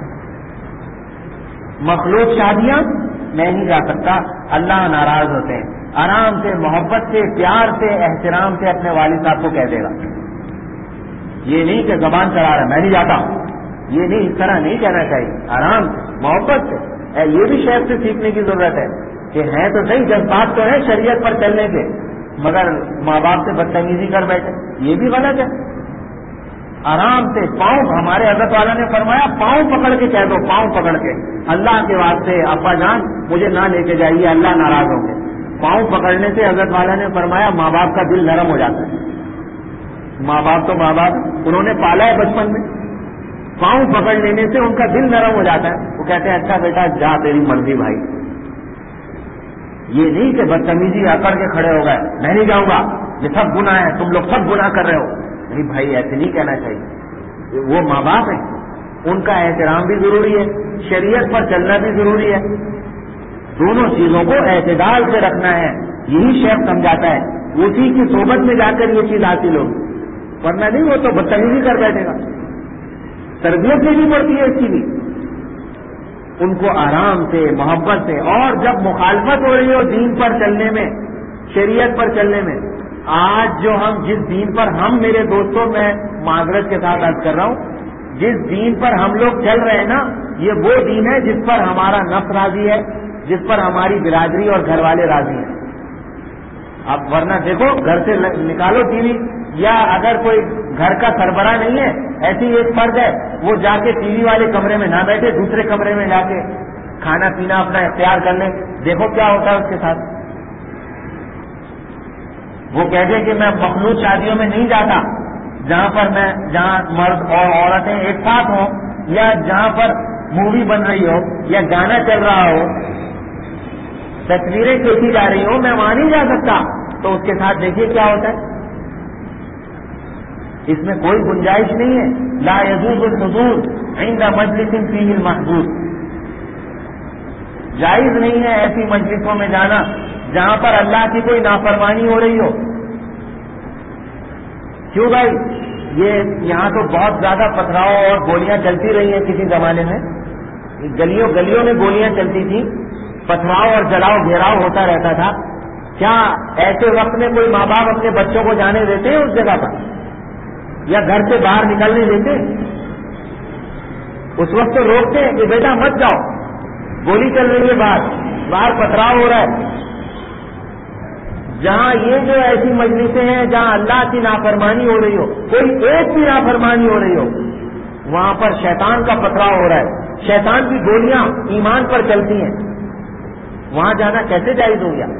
مخلوق شادیاں میں نہیں جا سکتا، اللہ ناراض ہوتے ہیں. آرام سے، محبت سے، پیار سے، احترام سے اپنے والد صاحب کو کہہ دے گا. یہ نہیں کہ زبان چلا رہا میں نہیں جاتا، یہ نہیں، اس طرح نہیں کہنا چاہیے. آرام محبت سے. یہ بھی شیخ سے سیکھنے کی ضرورت ہے کہ ہے تو صحیح جذبات تو ہے شریعت پر چلنے کے، مگر ماں باپ سے بدتمیزی کر بیٹھے، یہ بھی غلط ہے. آرام سے پاؤں، ہمارے حضرت والا نے فرمایا پاؤں پکڑ کے کہہ دو، پاؤں پکڑ کے، اللہ کے واسطے ابا جان مجھے نہ لے کے جائیے، اللہ ناراض ہوں گے. پاؤں پکڑنے سے حضرت والا نے فرمایا ماں باپ کا دل نرم ہو جاتا ہے. ماں باپ تو ماں باپ، انہوں نے پالا ہے بچپن میں، پاؤں پکڑ لینے سے ان کا دل نرم ہو جاتا ہے. وہ کہتے ہیں اچھا بیٹا جا تیری مرضی بھائی. یہ نہیں کہ بدتمیزی اکڑ کے کھڑے ہو گئے میں نہیں جاؤں گا، یہ سب گناہ ہے، تم لوگ سب گناہ کر رہے ہو. نہیں بھائی ایسے نہیں کہنا چاہیے. وہ ماں باپ ہیں، ان کا احترام بھی ضروری ہے، شریعت پر چلنا بھی ضروری ہے. دونوں چیزوں کو اعتدال سے رکھنا ہے. یہی شیخ سمجھاتا ہے. اسی کی صحبت میں جا کر یہ چیز حاصل ہوگی، ورنہ نہیں وہ تو بدتمیزی کر بیٹھے گا. تربیت لینی پڑتی ہے اس کی بھی. ان کو آرام سے، محبت سے. اور جب مخالفت ہو رہی ہو دین پر چلنے میں، شریعت پر چلنے میں، آج جو ہم جس دین پر ہم میرے دوستوں میں معذرت کے ساتھ عرض کر رہا ہوں، جس دین پر ہم لوگ چل رہے ہیں نا، یہ وہ دین ہے جس پر ہمارا نفس راضی ہے، جس پر ہماری برادری اور گھر والے راضی ہیں. اب ورنہ دیکھو گھر سے نکالو ٹی وی، یا اگر کوئی گھر کا سربراہ نہیں ہے، ایسی ایک فرد ہے وہ جا کے ٹی وی والے کمرے میں نہ بیٹھے، دوسرے کمرے میں جا کے کھانا پینا اپنا اختیار کر لیں، دیکھو کیا ہوتا ہے اس کے ساتھ. وہ کہتے کہ میں مخلوط شادیوں میں نہیں جاتا جہاں پر میں جہاں مرد اور عورتیں ایک ساتھ ہوں، یا جہاں پر مووی بن رہی ہو یا گانا چل رہا ہو، تصویریں کھینچی جا رہی ہوں، میں وہاں نہیں جا سکتا. تو اس کے ساتھ دیکھیے کیا ہوتا ہے. اس میں کوئی گنجائش نہیں ہے. لا يجوز الحضور عند مجلس فيه المحظور. جائز نہیں ہے ایسی مجلسوں میں جانا جہاں پر اللہ کی کوئی نافرمانی ہو رہی ہو. کیوں بھائی؟ یہ یہاں تو بہت زیادہ پتھراؤ اور گولیاں چلتی رہی ہیں کسی زمانے میں، گلیوں گلیوں میں گولیاں چلتی تھیں، پتھراؤ اور جلاؤ گھیراؤ ہوتا رہتا تھا. کیا ایسے وقت میں کوئی ماں باپ اپنے بچوں کو جانے دیتے ہیں اس جگہ پر، یا گھر سے باہر نکلنے دیتے؟ اس وقت تو روکتے ہیں کہ بیٹا مت جاؤ، گولی چل رہی ہے، باہر باہر پتھراؤ ہو رہا ہے. جہاں یہ جو ایسی مجلسیں ہیں جہاں اللہ کی نافرمانی ہو رہی ہو، کوئی ایک بھی نافرمانی ہو رہی ہو، وہاں پر شیطان کا پتھراؤ ہو رہا ہے، شیطان کی گولیاں ایمان پر چلتی ہیں، وہاں جانا کیسے جائز ہو گیا؟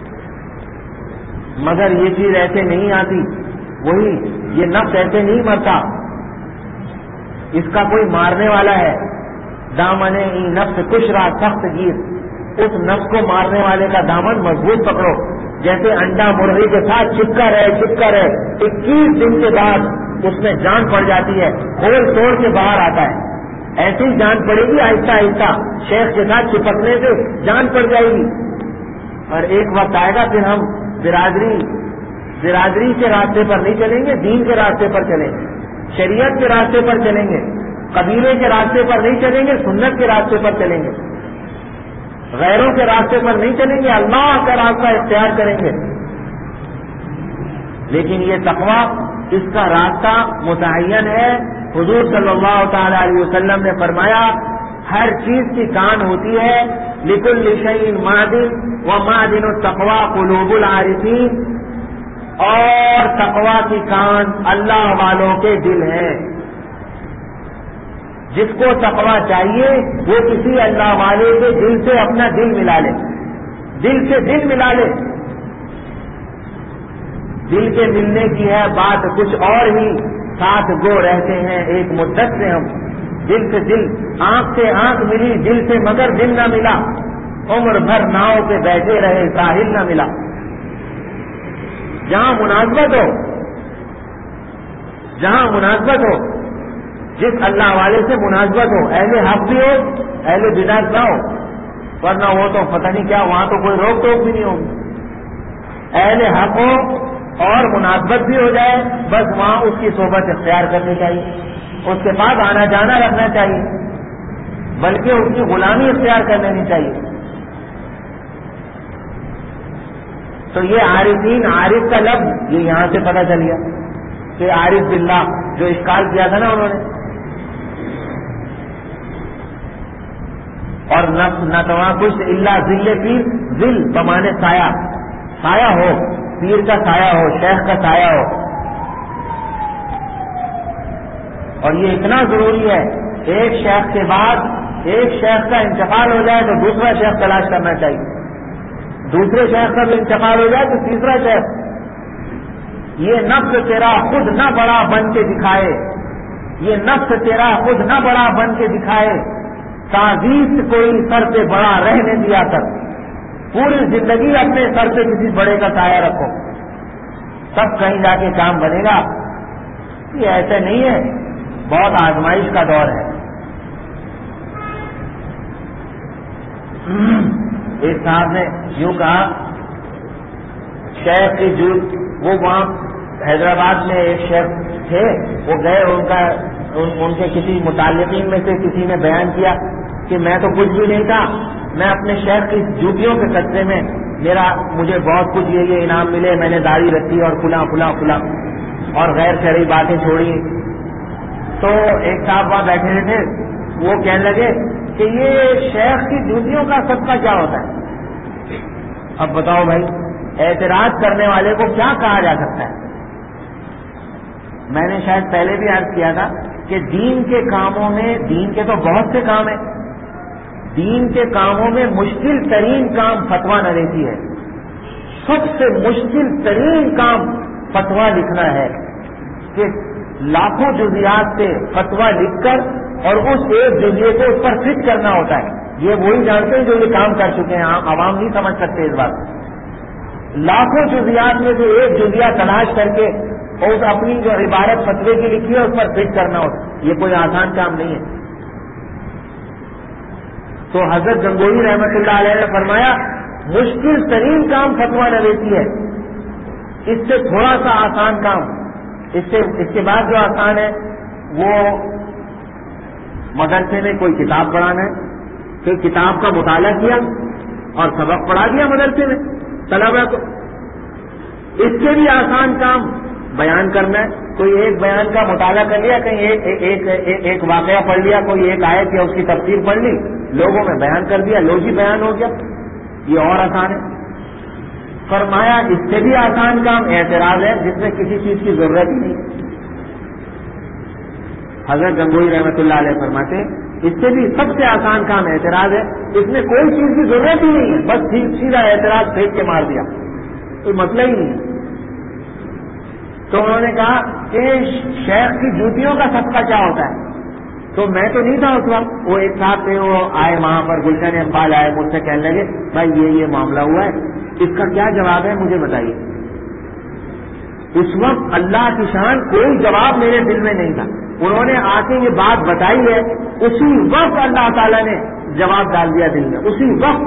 مگر یہ چیز ایسے نہیں آتی، وہی یہ نفس ایسے نہیں مرتا، اس کا کوئی مارنے والا ہے۔ دامن ای نفس کشرا سخت گیر، اس نفس کو مارنے والے کا دامن مضبوط پکڑو، جیسے انڈا مرغی کے ساتھ چپکا رہے چپکا رہے اکیس دن کے بعد اس میں جان پڑ جاتی ہے، کھول توڑ کے باہر آتا ہے، ایسی جان پڑے گی آہستہ آہستہ، شیخ کے ساتھ چپکنے سے جان پڑ جائے گی، اور ایک وقت آئے گا پھر ہم برادری برادری کے راستے پر نہیں چلیں گے، دین کے راستے پر چلیں گے، شریعت کے راستے پر چلیں گے، قبیلے کے راستے پر نہیں چلیں گے، سنت کے راستے پر چلیں گے، غیروں کے راستے پر نہیں چلیں گے، اللہ کا راستہ اختیار کریں گے۔ لیکن یہ تقویٰ، اس کا راستہ متعین ہے۔ حضور صلی اللہ تعالی علیہ وسلم نے فرمایا ہر چیز کی کان ہوتی ہے، لکل شیء معدن ومعدن التقویٰ قلوب العارفین، اور تقویٰ کی کان اللہ والوں کے دل ہیں۔ جس کو تقویٰ چاہیے وہ کسی اللہ والے کے دل سے اپنا دل ملا لے، دل سے دل ملا لے۔ دل کے ملنے کی ہے بات کچھ اور ہی، ساتھ گو رہتے ہیں ایک مدت سے ہم، دل سے دل، آنکھ سے آنکھ ملی دل سے مگر دل نہ ملا، عمر بھر ناؤ پہ بیٹھے رہے ساحل نہ ملا۔ جہاں مناسبت ہو، جہاں مناسبت ہو، جس اللہ والے سے مناسبت ہو، اہل حق بھی ہو اہل بدعت نہ ہو، ورنہ وہ تو پتہ نہیں کیا، وہاں تو کوئی روک ٹوک بھی نہیں ہوگی۔ اہل حق ہو اور مناسبت بھی ہو جائے، بس وہاں اس کی صحبت اختیار کرنی چاہیے، اس کے پاس آنا جانا رکھنا چاہیے، بلکہ اس کی غلامی اختیار کر لینی چاہیے۔ تو یہ عارفین، عارف کا لفظ یہ یہاں سے پتہ چل گیا کہ عارف باللہ جو اشکال کیا تھا نا انہوں نے، اور نفس نہ تواں کچھ اللہ ذل پیر، ذل بمانے سایہ، سایہ ہو، پیر کا سایہ ہو، شیخ کا سایہ ہو، اور یہ اتنا ضروری ہے، ایک شیخ کے بعد ایک شیخ کا انتقال ہو جائے تو دوسرا شیخ تلاش کرنا چاہیے، دوسرے شیخ کا بھی انتقال ہو جائے تو تیسرا شیخ۔ یہ نفس تیرا خود نہ بڑا بن کے دکھائے، یہ نفس تیرا خود نہ بڑا بن کے دکھائے، تعزیز کوئی سر پہ بڑا رہنے دیا کر، پوری زندگی اپنے سر پہ کسی بڑے کا سایہ رکھو، تب کہیں جا کے کام بنے گا۔ یہ ایسے نہیں ہے، بہت آزمائش کا دور ہے۔ ایک صاحب نے یوں کہا، شیخ کی جو وہ وہاں حیدرآباد میں ایک شیخ تھے، وہ گئے، ان کا ان, ان کے کسی متعلقین میں سے کسی نے بیان کیا کہ میں تو کچھ بھی نہیں تھا، میں اپنے شیخ کی جوتیوں کے قصے میں میرا مجھے بہت کچھ یہ یہ انعام ملے، میں نے داڑھی رکھی اور کھلا کھلا کھلا اور غیر شرعی باتیں چھوڑی۔ تو ایک صاحب وہاں بیٹھے ہوئے تھے، وہ کہنے لگے کہ یہ شیخ کی جوتیوں کا صدقہ کیا ہوتا ہے؟ اب بتاؤ بھائی، اعتراض کرنے والے کو کیا کہا جا سکتا ہے؟ میں نے شاید پہلے بھی عرض کیا تھا کہ دین کے کاموں میں، دین کے تو بہت سے کام ہیں، دین کے کاموں میں مشکل ترین کام فتویٰ نویسی ہے۔ سب سے مشکل ترین کام فتویٰ لکھنا ہے، کہ لاکھوں جزیات سے فتویٰ لکھ کر اور اس ایک جزیے کو اس پر فٹ کرنا ہوتا ہے۔ یہ وہی جانتے ہیں جو یہ کام کر چکے ہیں، عوام نہیں سمجھ سکتے اس بات۔ لاکھوں جزیات میں سے ایک جزیہ تلاش کر کے اور اس اپنی جو عبارت فتوے کی لکھی ہے اس پر فٹ کرنا ہوتا ہے، یہ کوئی آسان کام نہیں ہے۔ تو حضرت گنگوہی رحمت اللہ علیہ نے فرمایا مشکل ترین کام فتویٰ نویسی ہے، اس سے تھوڑا سا آسان کام، اس سے اس کے بعد جو آسان ہے وہ مدرسے میں کوئی کتاب پڑھانا ہے، کہ کتاب کا مطالعہ کیا اور سبق پڑھا دیا مدرسے میں طلبہ کو۔ اس سے بھی آسان کام بیان کرنا ہے، کوئی ایک بیان کا مطالعہ کر لیا، کہیں ایک ایک, ایک, ایک, ایک واقعہ پڑھ لیا، کوئی ایک آیت یا اس کی تفسیر پڑھ لی، لوگوں میں بیان کر دیا، لوگ ہی بیان ہو گیا، یہ اور آسان ہے۔ فرمایا اس سے بھی آسان کام اعتراض ہے جس میں کسی چیز کی ضرورت ہی نہیں. حضرت گنگوئی رحمۃ اللہ علیہ فرماتے اس سے بھی سب سے آسان کام اعتراض ہے, اس میں کوئی چیز کی ضرورت ہی نہیں ہے, بس سیدھا اعتراض پھینک کے مار دیا, کوئی مسئلہ ہی نہیں ہے. تو انہوں نے کہا کہ شیخ کی جوتیوں کا صدقہ کیا ہوتا ہے؟ تو میں تو نہیں تھا اس وقت, وہ ایک صاحب تھے, وہ آئے وہاں پر گلشن اقبال آئے, مجھ سے کہنے لگے بھائی یہ یہ معاملہ ہوا ہے, اس کا کیا جواب ہے مجھے بتائیے. اس وقت اللہ کی شان کوئی جواب میرے دل میں نہیں تھا, انہوں نے آ کے یہ بات بتائی ہے, اسی وقت اللہ تعالیٰ نے جواب ڈال دیا دل میں, اسی وقت.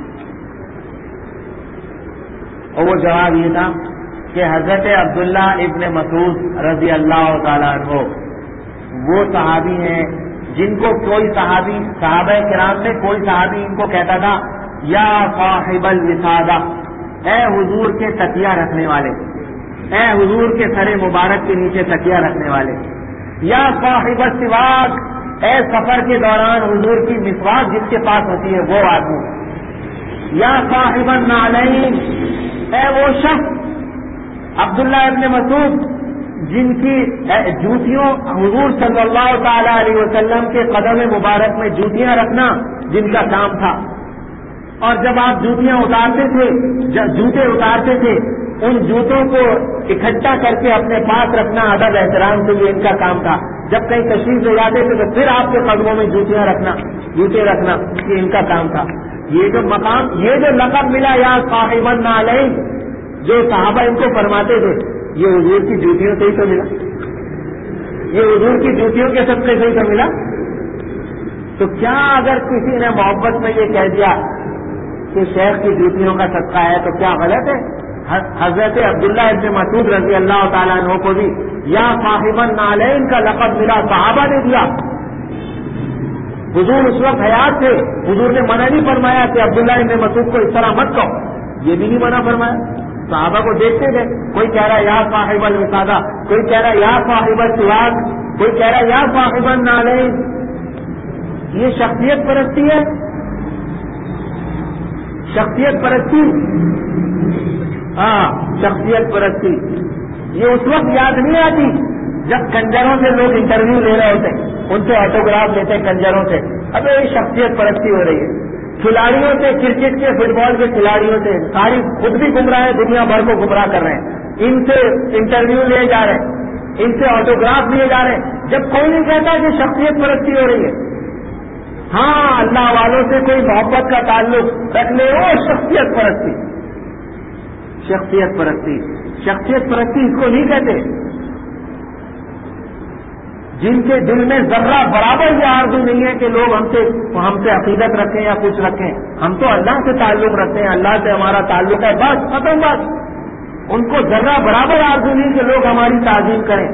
اور وہ جواب یہ تھا کہ حضرت عبداللہ ابن مسعود رضی اللہ تعالیٰ عنہ وہ صحابی ہیں جن کو کوئی صحابی صحابہ کرام میں کوئی صحابی ان کو کہتا تھا یا صاحب الوسادہ, اے حضور کے تکیہ رکھنے والے, اے حضور کے سر مبارک کے نیچے تکیہ رکھنے والے, یا صاحب السواک, اے سفر کے دوران حضور کی مسواک جس کے پاس ہوتی ہے وہ آدمی, یا صاحب النعلین, اے وہ شخص عبداللہ ابن مسعود جن کی جوتیوں حضور صلی اللہ تعالی علیہ وسلم کے قدم مبارک میں جوتیاں رکھنا جن کا کام تھا, اور جب آپ جوتیاں اتارتے تھے, جب جوتے اتارتے تھے, ان جوتوں کو اکٹھا کر کے اپنے پاس رکھنا ادب احترام سے یہ ان کا کام تھا. جب کہیں تشریف لے جاتے تھے تو پھر آپ کے قدموں میں جوتیاں رکھنا جوتے رکھنا یہ ان کا کام تھا. یہ جو مقام, یہ جو لقب ملا یا صاحب النعلین, جو صحابہ ان کو فرماتے تھے, یہ حضور کی جوتیوں سے ہی تو ملا, یہ حضور کی جوتیوں کے صدقے سے ہی تو ملا. تو کیا اگر کسی نے محبت میں یہ کہہ دیا کہ شیخ کی جوتیوں کا صدقہ ہے تو کیا غلط ہے؟ حضرت عبداللہ ابن مسعود رضی اللہ تعالیٰ عنہ کو بھی یا صاحب النعلین کا لقب ملا, صحابہ نے دیا. حضور اس وقت حیات تھے, حضور نے منع نہیں فرمایا کہ عبداللہ ابن مسعود کو اس طرح مت کہو, یہ بھی نہیں منع فرمایا. صحابہ کو دیکھتے تھے, کوئی کہہ رہا یا صاحب الوسادہ, کوئی کہہ رہا یا صاحب السواک, کوئی کہہ رہا یا صاحب النعلین. یہ شخصیت پرستی ہے, شخصیت پرستی, ہاں شخصیت پرستی. یہ اس وقت یاد نہیں آتی جب کنجروں سے لوگ انٹرویو لے رہے ہوتے, ان سے آٹوگراف لیتے کنجروں سے. اب یہ شخصیت پرستی ہو رہی ہے. کھلاڑیوں سے, کرکٹ کے فٹ بال کے کھلاڑیوں سے, ساری خود بھی گمراہ ہیں, دنیا بھر کو گمراہ کر رہے ہیں. ان سے انٹرویو لیے جا رہے ہیں, ان سے آٹوگراف لیے جا رہے ہیں, جب کوئی نہیں کہتا کہ شخصیت پرستی ہو رہی ہے. ہاں اللہ والوں سے کوئی محبت کا تعلق رکھ لے, وہ شخصیت پرستی. شخصیت پرستی شخصیت پرستی اس کو نہیں کہتے. جن کے دل میں ذرہ برابر یہ آرزو نہیں ہے کہ لوگ ہم سے ہم سے عقیدت رکھیں یا کچھ رکھیں, ہم تو اللہ سے تعلق رکھتے ہیں, اللہ سے ہمارا تعلق ہے, بس ختم بات. ان کو ذرہ برابر آرزو نہیں کہ لوگ ہماری تعظیم کریں.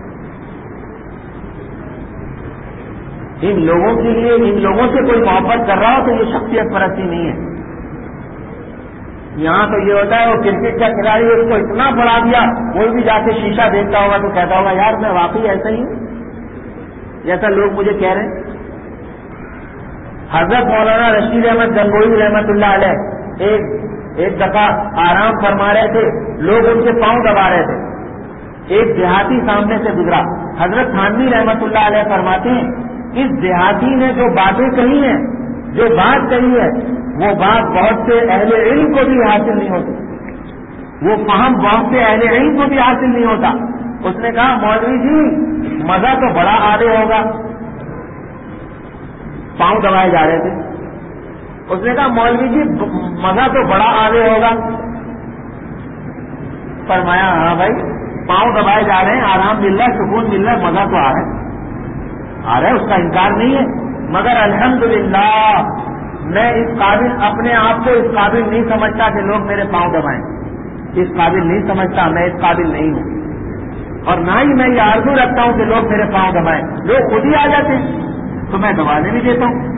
ان لوگوں کے لیے, ان لوگوں سے کوئی محبت کر رہا ہو تو یہ شخصیت پرستی نہیں ہے. یہاں تو یہ ہوتا ہے وہ کرکٹ کا کھلاڑی اس کو اتنا بڑھا دیا, کوئی بھی جا کے شیشہ دیکھتا ہوگا تو کہتا ہوگا یار میں واقعی ایسا ہی ہوں جیسا لوگ مجھے کہہ رہے ہیں. حضرت مولانا رشید احمد گنگوئی رحمۃ اللہ علیہ ایک ایک دفعہ آرام فرما رہے تھے, لوگ ان کے پاؤں دبا رہے تھے. ایک دیہاتی سامنے سے گزرا. حضرت تھانوی رحمۃ اللہ علیہ فرماتے ہیں اس دیہاتی نے جو باتیں کہی ہیں, جو بات کہی ہے, وہ بات بہت سے اہل علم کو بھی حاصل نہیں ہوتی, وہ فہم بہت سے اہل علم کو بھی حاصل نہیں ہوتا. اس نے کہا مولوی جی مزہ تو بڑا آدھے ہوگا. پاؤں دبائے جا رہے تھے. اس نے کہا مولوی جی مزہ تو بڑا آدھے ہوگا. فرمایا ہاں بھائی پاؤں دبائے جا رہے ہیں, آرام مل رہا ہے, سکون مل رہا ہے, مزہ تو آ رہا ہے آ رہا ہے اس کا انکار نہیں ہے. مگر الحمدللہ میں اس قابل اپنے آپ کو اس قابل نہیں سمجھتا کہ لوگ میرے پاؤں دبائیں. اس قابل نہیں سمجھتا, میں اس قابل نہیں ہوں, اور نہ ہی میں یہ آرزو رکھتا ہوں کہ لوگ میرے پاؤں دبائیں. لوگ خود ہی آ جاتے ہیں تو میں دبانے بھی دیتا ہوں.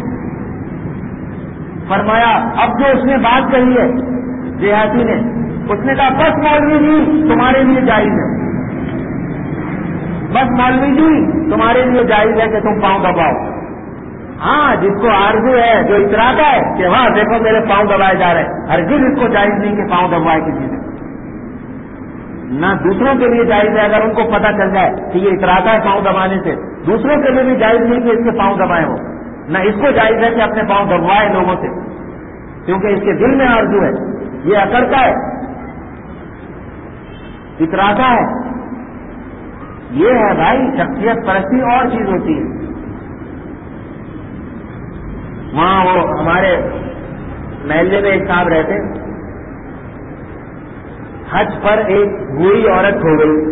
فرمایا اب جو اس نے بات کہی ہے دیہاتی نے, اس نے کہا بس مولوی جی تمہارے لیے جائز ہے, بس مولوی جی تمہارے لیے جائز ہے کہ تم پاؤں دباؤ. ہاں جس کو آرزو ہے، جو اتراتا ہے کہ وہاں دیکھو میرے پاؤں دبائے جا رہے ہیں، ہرگز اس کو جائز نہیں کہ پاؤں دبائے کسی سے، نہ دوسروں کے لیے جائز ہے اگر ان کو پتہ چل جائے کہ یہ اتراتا ہے پاؤں دبانے سے، دوسروں کے لیے بھی جائز نہیں کہ اس کے پاؤں دبائے ہو، نہ اس کو جائز ہے کہ اپنے پاؤں دبوائے لوگوں سے، کیونکہ اس کے دل میں آرزو ہے، یہ اکڑتا ہے، اتراتا ہے۔ یہ ہے بھائی شخصیت پرستی، اور چیز ہوتی ہے۔ وہاں وہ ہمارے محلے میں ایک صاحب رہتے، حج پر ایک بوڑھی عورت ہو گئی،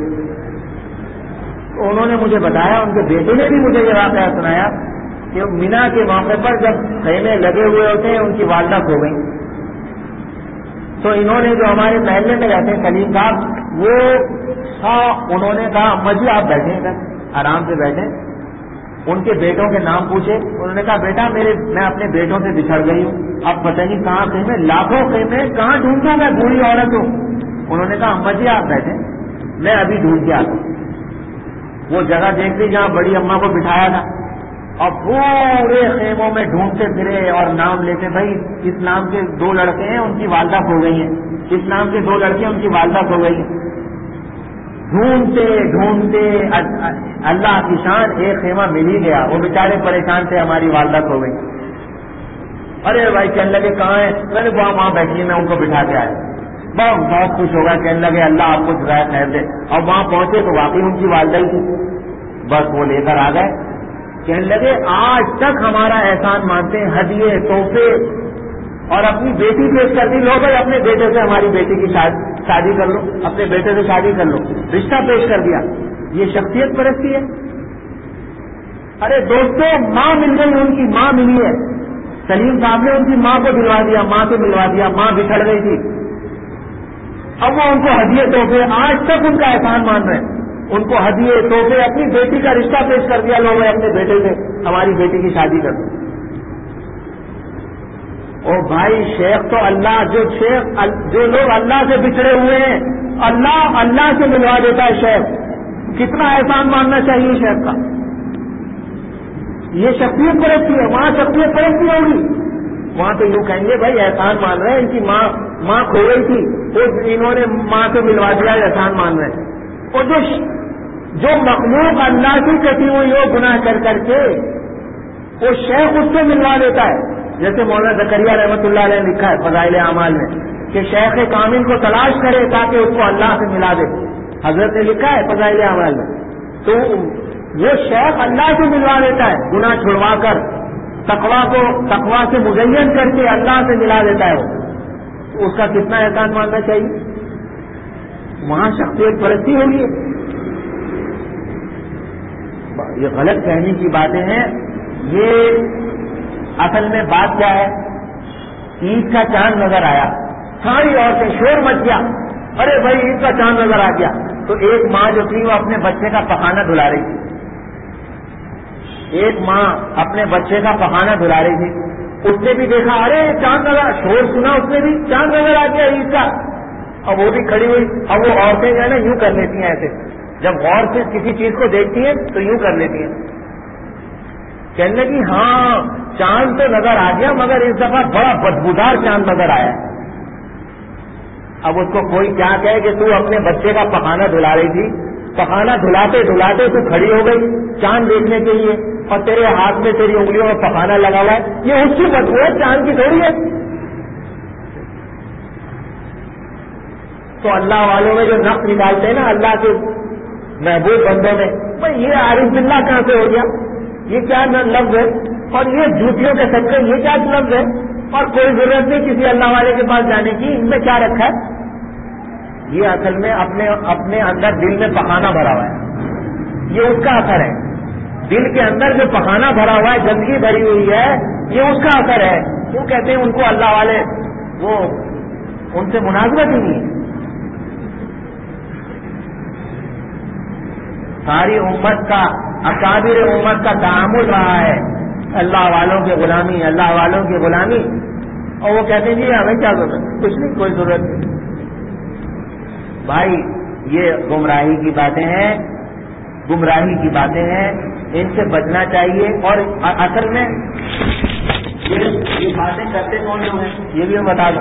تو انہوں نے مجھے بتایا، ان کے بیٹے نے بھی مجھے یہ واقعہ سنایا کہ مینا کے موقع پر جب خیمے لگے ہوئے ہوتے ہیں ان کی والدہ کھو گئی، تو انہوں نے جو ہمارے محلے میں رہتے ہیں سلیم صاحب، وہ سا انہوں نے کہا اما جی آپ بیٹھیں گا، آرام سے بیٹھیں، ان کے بیٹوں کے نام پوچھے، انہوں نے کہا بیٹا میرے میں اپنے بیٹوں سے بچھڑ گئی ہوں، اب پتہ نہیں کہاں خیمے، لاکھوں خیمے کہاں ڈھونڈوں میں بوڑھی عورت ہوں۔ انہوں نے کہا اما جی آپ بیٹھیں، میں ابھی ڈھونڈ کے آتا ہوں۔ وہ جگہ دیکھ لی جہاں بڑی اماں کو بٹھایا تھا، اور پورے خیموں میں ڈھونڈتے پھرے اور نام لیتے، بھائی اس نام کے دو لڑکے ہیں ان کی والدہ کھو گئی ہیں، اس نام کے دو لڑکے ہیں ان کی والدہ کھو گئی ہیں، ڈھونڈتے ڈھونڈتے اللہ کی شان ایک خیمہ مل ہی گیا، وہ بیچارے پریشان تھے ہماری والدہ کھو گئی۔ ارے بھائی کہنے لگے کہاں ہے، میں نے وہاں وہاں بیٹھی میں ان کو بٹھا کے آیا، بہت بہت خوش ہوگا، کہنے لگے اللہ آپ کو جزائے خیر دے، اور وہاں پہنچے تو واقعی ان کی والدہ ہی تھی، بس وہ لے کر آ گئے، کہنے لگے آج تک ہمارا احسان مانتے ہیں، ہدیے تحفے، اور اپنی بیٹی پیش کر دی، لو بھائی اپنے بیٹے سے ہماری بیٹی کی شادی کر لو، اپنے بیٹے سے شادی کر لو، رشتہ پیش کر دیا۔ یہ شخصیت پرستی ہے۔ ارے دوستوں ماں مل گئی، ان کی ماں ملی ہے، سلیم صاحب نے ان کی ماں کو دلوا دیا، ماں سے ملوا دیا، ماں بچھڑ گئی تھی، اب وہ ان کو ہدیے تحفے، آج تک ان کا احسان مان رہے ہیں، ان کو ہدیے تحفے، اپنی بیٹی کا رشتہ پیش کر دیا، لوگ اپنے بیٹے سے ہماری بیٹی کی شادی کر دو۔ او بھائی شیخ تو اللہ، جو شیخ جو لوگ اللہ سے بچھڑے ہوئے ہیں، اللہ اللہ سے ملوا دیتا ہے شیخ، کتنا احسان ماننا چاہیے شیخ کا۔ یہ شخصیت پرستی ہے، وہاں شخصیت پرستی ہوگی، وہاں تو یوں کہیں گے بھائی احسان مان رہے ہیں، ان کی ماں ماں کھو گئی تھی تو انہوں نے ماں سے ملوا دیا، احسان مان رہے ہیں۔ اور جو جو مخلوق اللہ کی کٹی ہوئی ہو گناہ کر کر کے، وہ شیخ اس سے ملوا دیتا ہے، جیسے مولانا زکریا رحمۃ اللہ علیہ نے لکھا ہے فضائل اعمال میں کہ شیخ کامل کو تلاش کرے تاکہ اس کو اللہ سے ملا دے، حضرت نے لکھا ہے فضائل اعمال میں، تو وہ شیخ اللہ سے ملوا دیتا ہے، گناہ چھڑوا کر تقویٰ کو تقویٰ سے مزین کر کے اللہ سے ملا دیتا ہے، وہ اس کا کتنا احسان ماننا چاہیے۔ وہاں شخصیت پرستی ہوگی، یہ غلط کہنے کی باتیں ہیں۔ یہ اصل میں بات کیا ہے، عید کا چاند نظر آیا، ساری عورتیں شور مچ گیا، ارے بھائی عید کا چاند نظر آ گیا، تو ایک ماں جو تھی وہ اپنے بچے کا پخانہ دھلا رہی تھی، ایک ماں اپنے بچے کا پخانہ دھلا رہی تھی، اس نے بھی دیکھا ارے چاند نظر، شور سنا، اس نے بھی چاند نظر آ گیا عید کا، اب وہ بھی کھڑی ہوئی، اب وہ عورتیں جو ہے نا یوں کر لیتی ہیں، ایسے جب غور سے کسی چیز کو دیکھتی ہیں تو یوں کر لیتی ہیں، کہنے لگی ہاں چاند تو نظر آ گیا مگر اس دفعہ بڑا بدبودار چاند نظر آیا۔ اب اس کو کوئی کیا کہے کہ تو اپنے بچے کا پخانہ دھلا رہی تھی، پخانہ دھلاتے دھلاتے تو کھڑی ہو گئی چاند دیکھنے کے لیے، اور تیرے ہاتھ میں تیری انگلیوں میں پخانہ لگا ہوا ہے، یہ اس کی بدبو ہے، چاند کی تھوڑی ہے۔ تو اللہ والوں میں جو نقص نکالتے ہیں نا اللہ کے محبوب بندوں میں، بھائی یہ عارف باللہ کہاں سے ہو گیا، یہ کیا لفظ ہے، اور یہ جوتیوں کے صدقے یہ کیا لفظ ہے، اور کوئی ضرورت نہیں کسی اللہ والے کے پاس جانے کی، ان میں کیا رکھا ہے۔ یہ اصل میں اپنے اپنے اندر دل میں پخانہ بھرا ہوا ہے، یہ اس کا اثر ہے، دل کے اندر جو پخانہ بھرا ہوا ہے، گندگی بھری ہوئی ہے، یہ اس کا اثر ہے۔ کیوں کہتے ہیں ان کو اللہ والے، وہ ان سے مناسبت ہی نہیں ہے۔ ساری امت کا، اکابر امت کا تعامل رہا ہے اللہ والوں کی غلامی، اللہ والوں کی غلامی، اور وہ کہتے ہیں جی ہمیں کیا ضرورت، کچھ نہیں، کوئی ضرورت نہیں۔ بھائی یہ گمراہی کی باتیں ہیں، گمراہی کی باتیں ہیں۔ ان سے بچنا چاہیے. اور اصل میں یہ باتیں کرتے کون لوگ ہیں یہ بھی میں بتا دوں.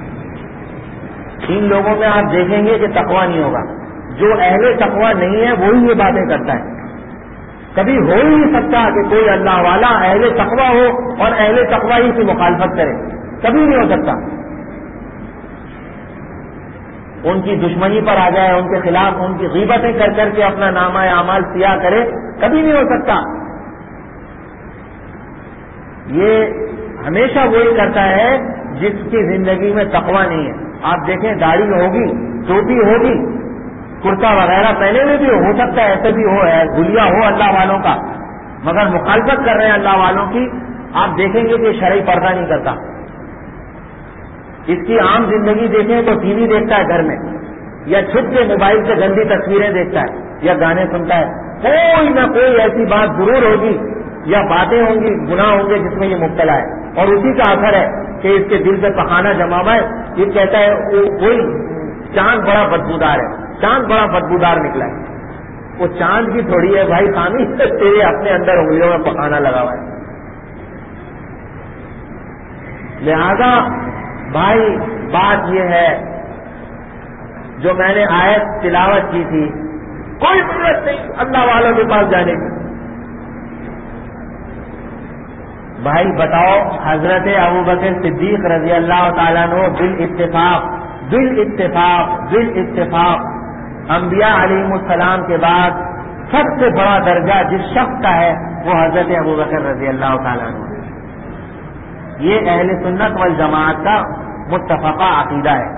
ان لوگوں میں آپ دیکھیں گے کہ تقویٰ نہیں ہوگا. جو اہل تقویٰ نہیں ہے وہی یہ باتیں کرتا ہے. کبھی ہو ہی نہیں سکتا کہ کوئی اللہ والا اہل تقویٰ ہو اور اہل تقویٰ ہی کی مخالفت کرے. کبھی نہیں ہو سکتا. ان کی دشمنی پر آ جائے, ان کے خلاف ان کی غیبتیں کر کر کے اپنا نامہ اعمال سیاہ کرے, کبھی نہیں ہو سکتا. یہ ہمیشہ وہی کرتا ہے جس کی زندگی میں تقویٰ نہیں ہے. آپ دیکھیں داڑھی ہوگی, ٹوپی ہوگی, کرتا وغیرہ پہنے میں بھی ہو سکتا ہے ایسے بھی ہو, ہے گلیا ہو اللہ والوں کا, مگر مخالفت کر رہے ہیں اللہ والوں کی. آپ دیکھیں گے کہ شرعی پردہ نہیں کرتا. اس کی عام زندگی دیکھیں تو ٹی وی دیکھتا ہے گھر میں, یا چھپ کے موبائل سے گندی تصویریں دیکھتا ہے, یا گانے سنتا ہے. کوئی نہ کوئی ایسی بات ضرور ہوگی یا باتیں ہوں گی, گناہ ہوں گے جس میں یہ مبتلا ہے. اور اسی کا اثر ہے کہ اس کے دل پہ پخانا جمع ہوا ہے. یہ کہتا ہے کوئی چاند بڑا بدبودار ہے, چاند بڑا بدبودار نکلا ہے. وہ چاند کی تھوڑی ہے بھائی خامی, تیرے اپنے اندر انگلیوں میں پخانا لگا ہوا ہے. لہذا بھائی بات یہ ہے, جو میں نے آیت تلاوت کی تھی, کوئی ضرورت نہیں اللہ والوں کے پاس جانے کی. بھائی بتاؤ, حضرت ابوبکر صدیق رضی اللہ تعالیٰ عنہ بالاتفاق بالاتفاق بالاتفاق انبیاء علیہم السلام کے بعد سب سے بڑا درجہ جس شخص کا ہے وہ حضرت ابوبکر رضی اللہ تعالیٰ عنہ. یہ اہل سنت والجماعت کا متفقہ عقیدہ ہے.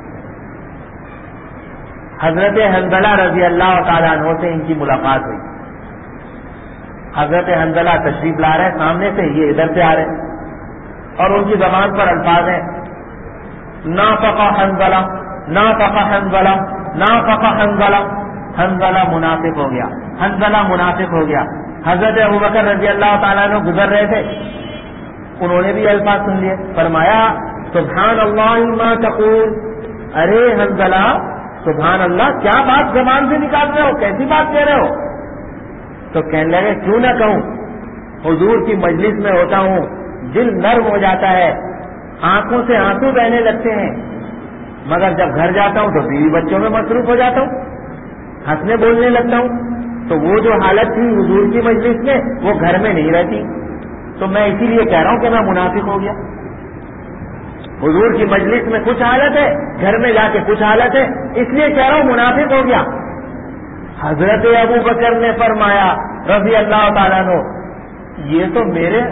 حضرت حنظلہ رضی اللہ تعالیٰ عنہ سے ان کی ملاقات ہوئی. حضرت حنظلہ تشریف لا رہے سامنے سے, یہ ادھر سے آ رہے, اور ان کی زبان پر الفاظ ہیں نافق حنظلہ نافق حنظلہ نافق حنظلہ. حنظلہ منافق ہو گیا, حنظلہ منافق ہو گیا. حضرت ابوبکر رضی اللہ تعالیٰ عنہ گزر رہے تھے, انہوں نے بھی الفاظ سن لیے. فرمایا سبحان اللہ ما تقول. ارے حنظلہ سبحان اللہ, کیا بات زبان سے نکال رہے ہو, کیسی بات کہہ رہے ہو؟ تو کہنے لگے کیوں نہ کہوں, حضور کی مجلس میں ہوتا ہوں, دل نرم ہو جاتا ہے, آنکھوں سے آنسو بہنے لگتے ہیں, مگر جب گھر جاتا ہوں تو بیوی بچوں میں مصروف ہو جاتا ہوں, ہنسنے بولنے لگتا ہوں. تو وہ جو حالت تھی حضور کی مجلس میں وہ گھر میں نہیں رہتی. تو میں اسی لیے کہہ رہا ہوں کہ میں منافق ہو گیا. حضور کی مجلس میں کچھ حالت ہے, گھر میں جا کے کچھ حالت ہے, اس لیے کہہ رہا ہوں منافق ہو گیا. حضرت ابو بکر نے فرمایا رضی اللہ تعالیٰ عنہ, یہ تو میرے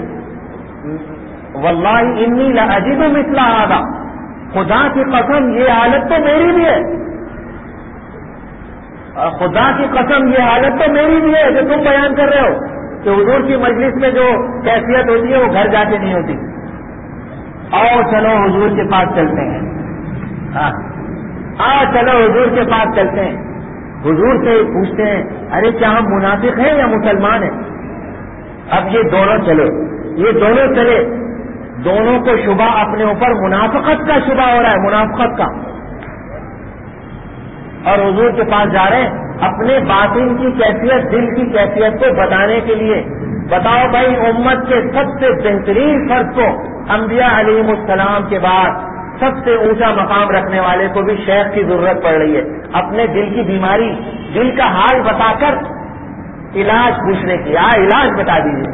واللہ انی لاجد مثل ھذا, خدا کی قسم یہ حالت تو میری بھی ہے, خدا کی قسم یہ حالت تو میری بھی ہے جو تم بیان کر رہے ہو کہ حضور کی مجلس میں جو کیفیت ہوتی ہے وہ گھر جا کے نہیں ہوتی. آؤ چلو حضور کے پاس چلتے ہیں, ہاں آؤ چلو حضور کے پاس چلتے ہیں. حضور سے پوچھتے ہیں ارے کیا ہم منافق ہیں یا مسلمان ہیں؟ اب یہ دونوں چلے, یہ دونوں چلے, دونوں کو شبہ اپنے اوپر منافقت کا شبہ ہو رہا ہے, منافقت کا. اور حضور کے پاس جا رہے ہیں اپنے باطن کی کیفیت, دل کی کیفیت کو بتانے کے لیے. بتاؤ بھائی, امت کے سب سے بہترین فرد کو, انبیاء علیہم السلام کے بعد سب سے اونچا مقام رکھنے والے کو بھی شیخ کی ضرورت پڑ رہی ہے اپنے دل کی بیماری, دل کا حال بتا کر علاج پوچھنے کی. آ علاج بتا دیجیے.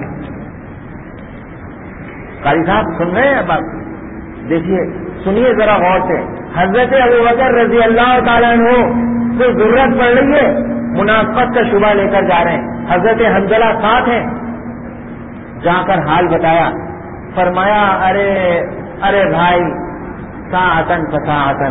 قاری صاحب سن رہے ہیں بات؟ دیکھیے سنیے ذرا غور سے. حضرت ابوبکر رضی اللہ تعالیٰ عنہ کو ضرورت پڑ رہی ہے, منافقت کا شبہ لے کر جا رہے ہیں. حضرت حنظلہ ساتھ ہیں, جا کر حال بتایا. فرمایا ارے ارے بھائی ساعتن فساعتن,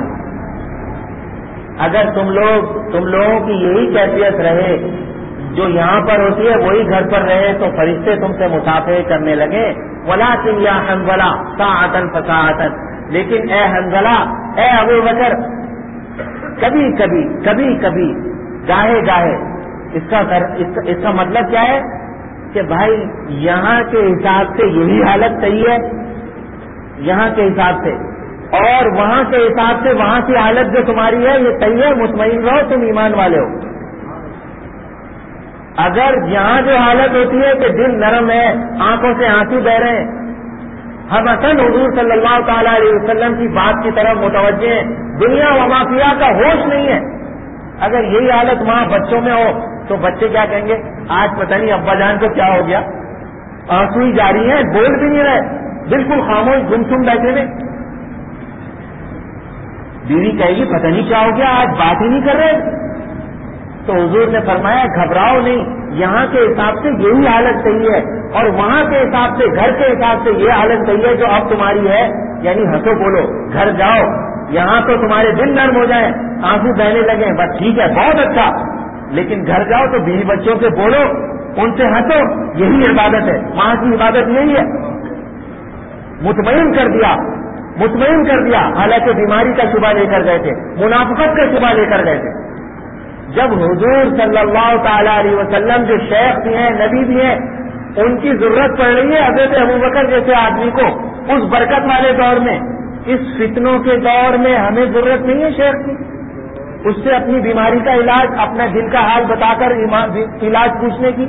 اگر تم لوگ تم لوگوں کی یہی کیفیت رہے جو یہاں پر ہوتی ہے وہی گھر پر رہے تو فرشتے تم سے مسافر کرنے لگے. ولکن یا حنظلہ ساعتن فساعتن, لیکن اے حنظلہ, اے ابوبکر, کبھی کبھی کبھی کبھی گاہے گاہے. اس کا اس کا, اس کا مطلب کیا ہے کہ بھائی یہاں کے حساب سے یہی حالت صحیح ہے, یہاں کے حساب سے, اور وہاں کے حساب سے وہاں کی حالت جو تمہاری ہے یہ صحیح ہے, مطمئن رہو تم ایمان والے ہو. اگر یہاں جو حالت ہوتی ہے کہ دل نرم ہے، آنکھوں سے آنسو بہ رہے ہیں، ہم اصل حضور صلی اللہ تعالی علیہ وسلم کی بات کی طرف متوجہ ہیں، دنیا و مافیا کا ہوش نہیں ہے، اگر یہی حالت ماں بچوں میں ہو تو بچے کیا کہیں گے؟ آج پتہ نہیں ابا جان کو کیا ہو گیا، آنسو ہی جاری ہیں، بول بھی نہیں رہے، بالکل خاموش گمسم بیٹھے ہوئے۔ بیوی کہے گی پتہ نہیں کیا ہو گیا، آج بات ہی نہیں کر رہے۔ تو حضور نے فرمایا گھبراؤ نہیں، یہاں کے حساب سے یہی حالت صحیح ہے، اور وہاں کے حساب سے، گھر کے حساب سے یہ حالت صحیح ہے جو اب تمہاری ہے، یعنی ہنسو بولو، گھر جاؤ، یہاں تو تمہارے دل نرم ہو جائیں، آنسو بہنے لگیں، بس ٹھیک ہے بہت اچھا، لیکن گھر جاؤ تو بیوی بچوں سے بولو، ان سے ہنسو، یہی عبادت ہے، ماں کی عبادت یہی ہے۔ مطمئن کر دیا، مطمئن کر دیا، حالانکہ بیماری کا شبہ لے کر گئے تھے، منافقت کا شبہ لے کر گئے تھے۔ جب حضور صلی اللہ تعالی علیہ وسلم جو شیخ بھی ہیں، نبی بھی ہیں، ان کی ضرورت پڑ رہی ہے حضرت ابوبکر جیسے آدمی کو اس برکت والے دور میں، اس فتنوں کے دور میں ہمیں ضرورت نہیں ہے شیخ کی، اس سے اپنی بیماری کا علاج، اپنا دل کا حال بتا کر علاج پوچھنے کی۔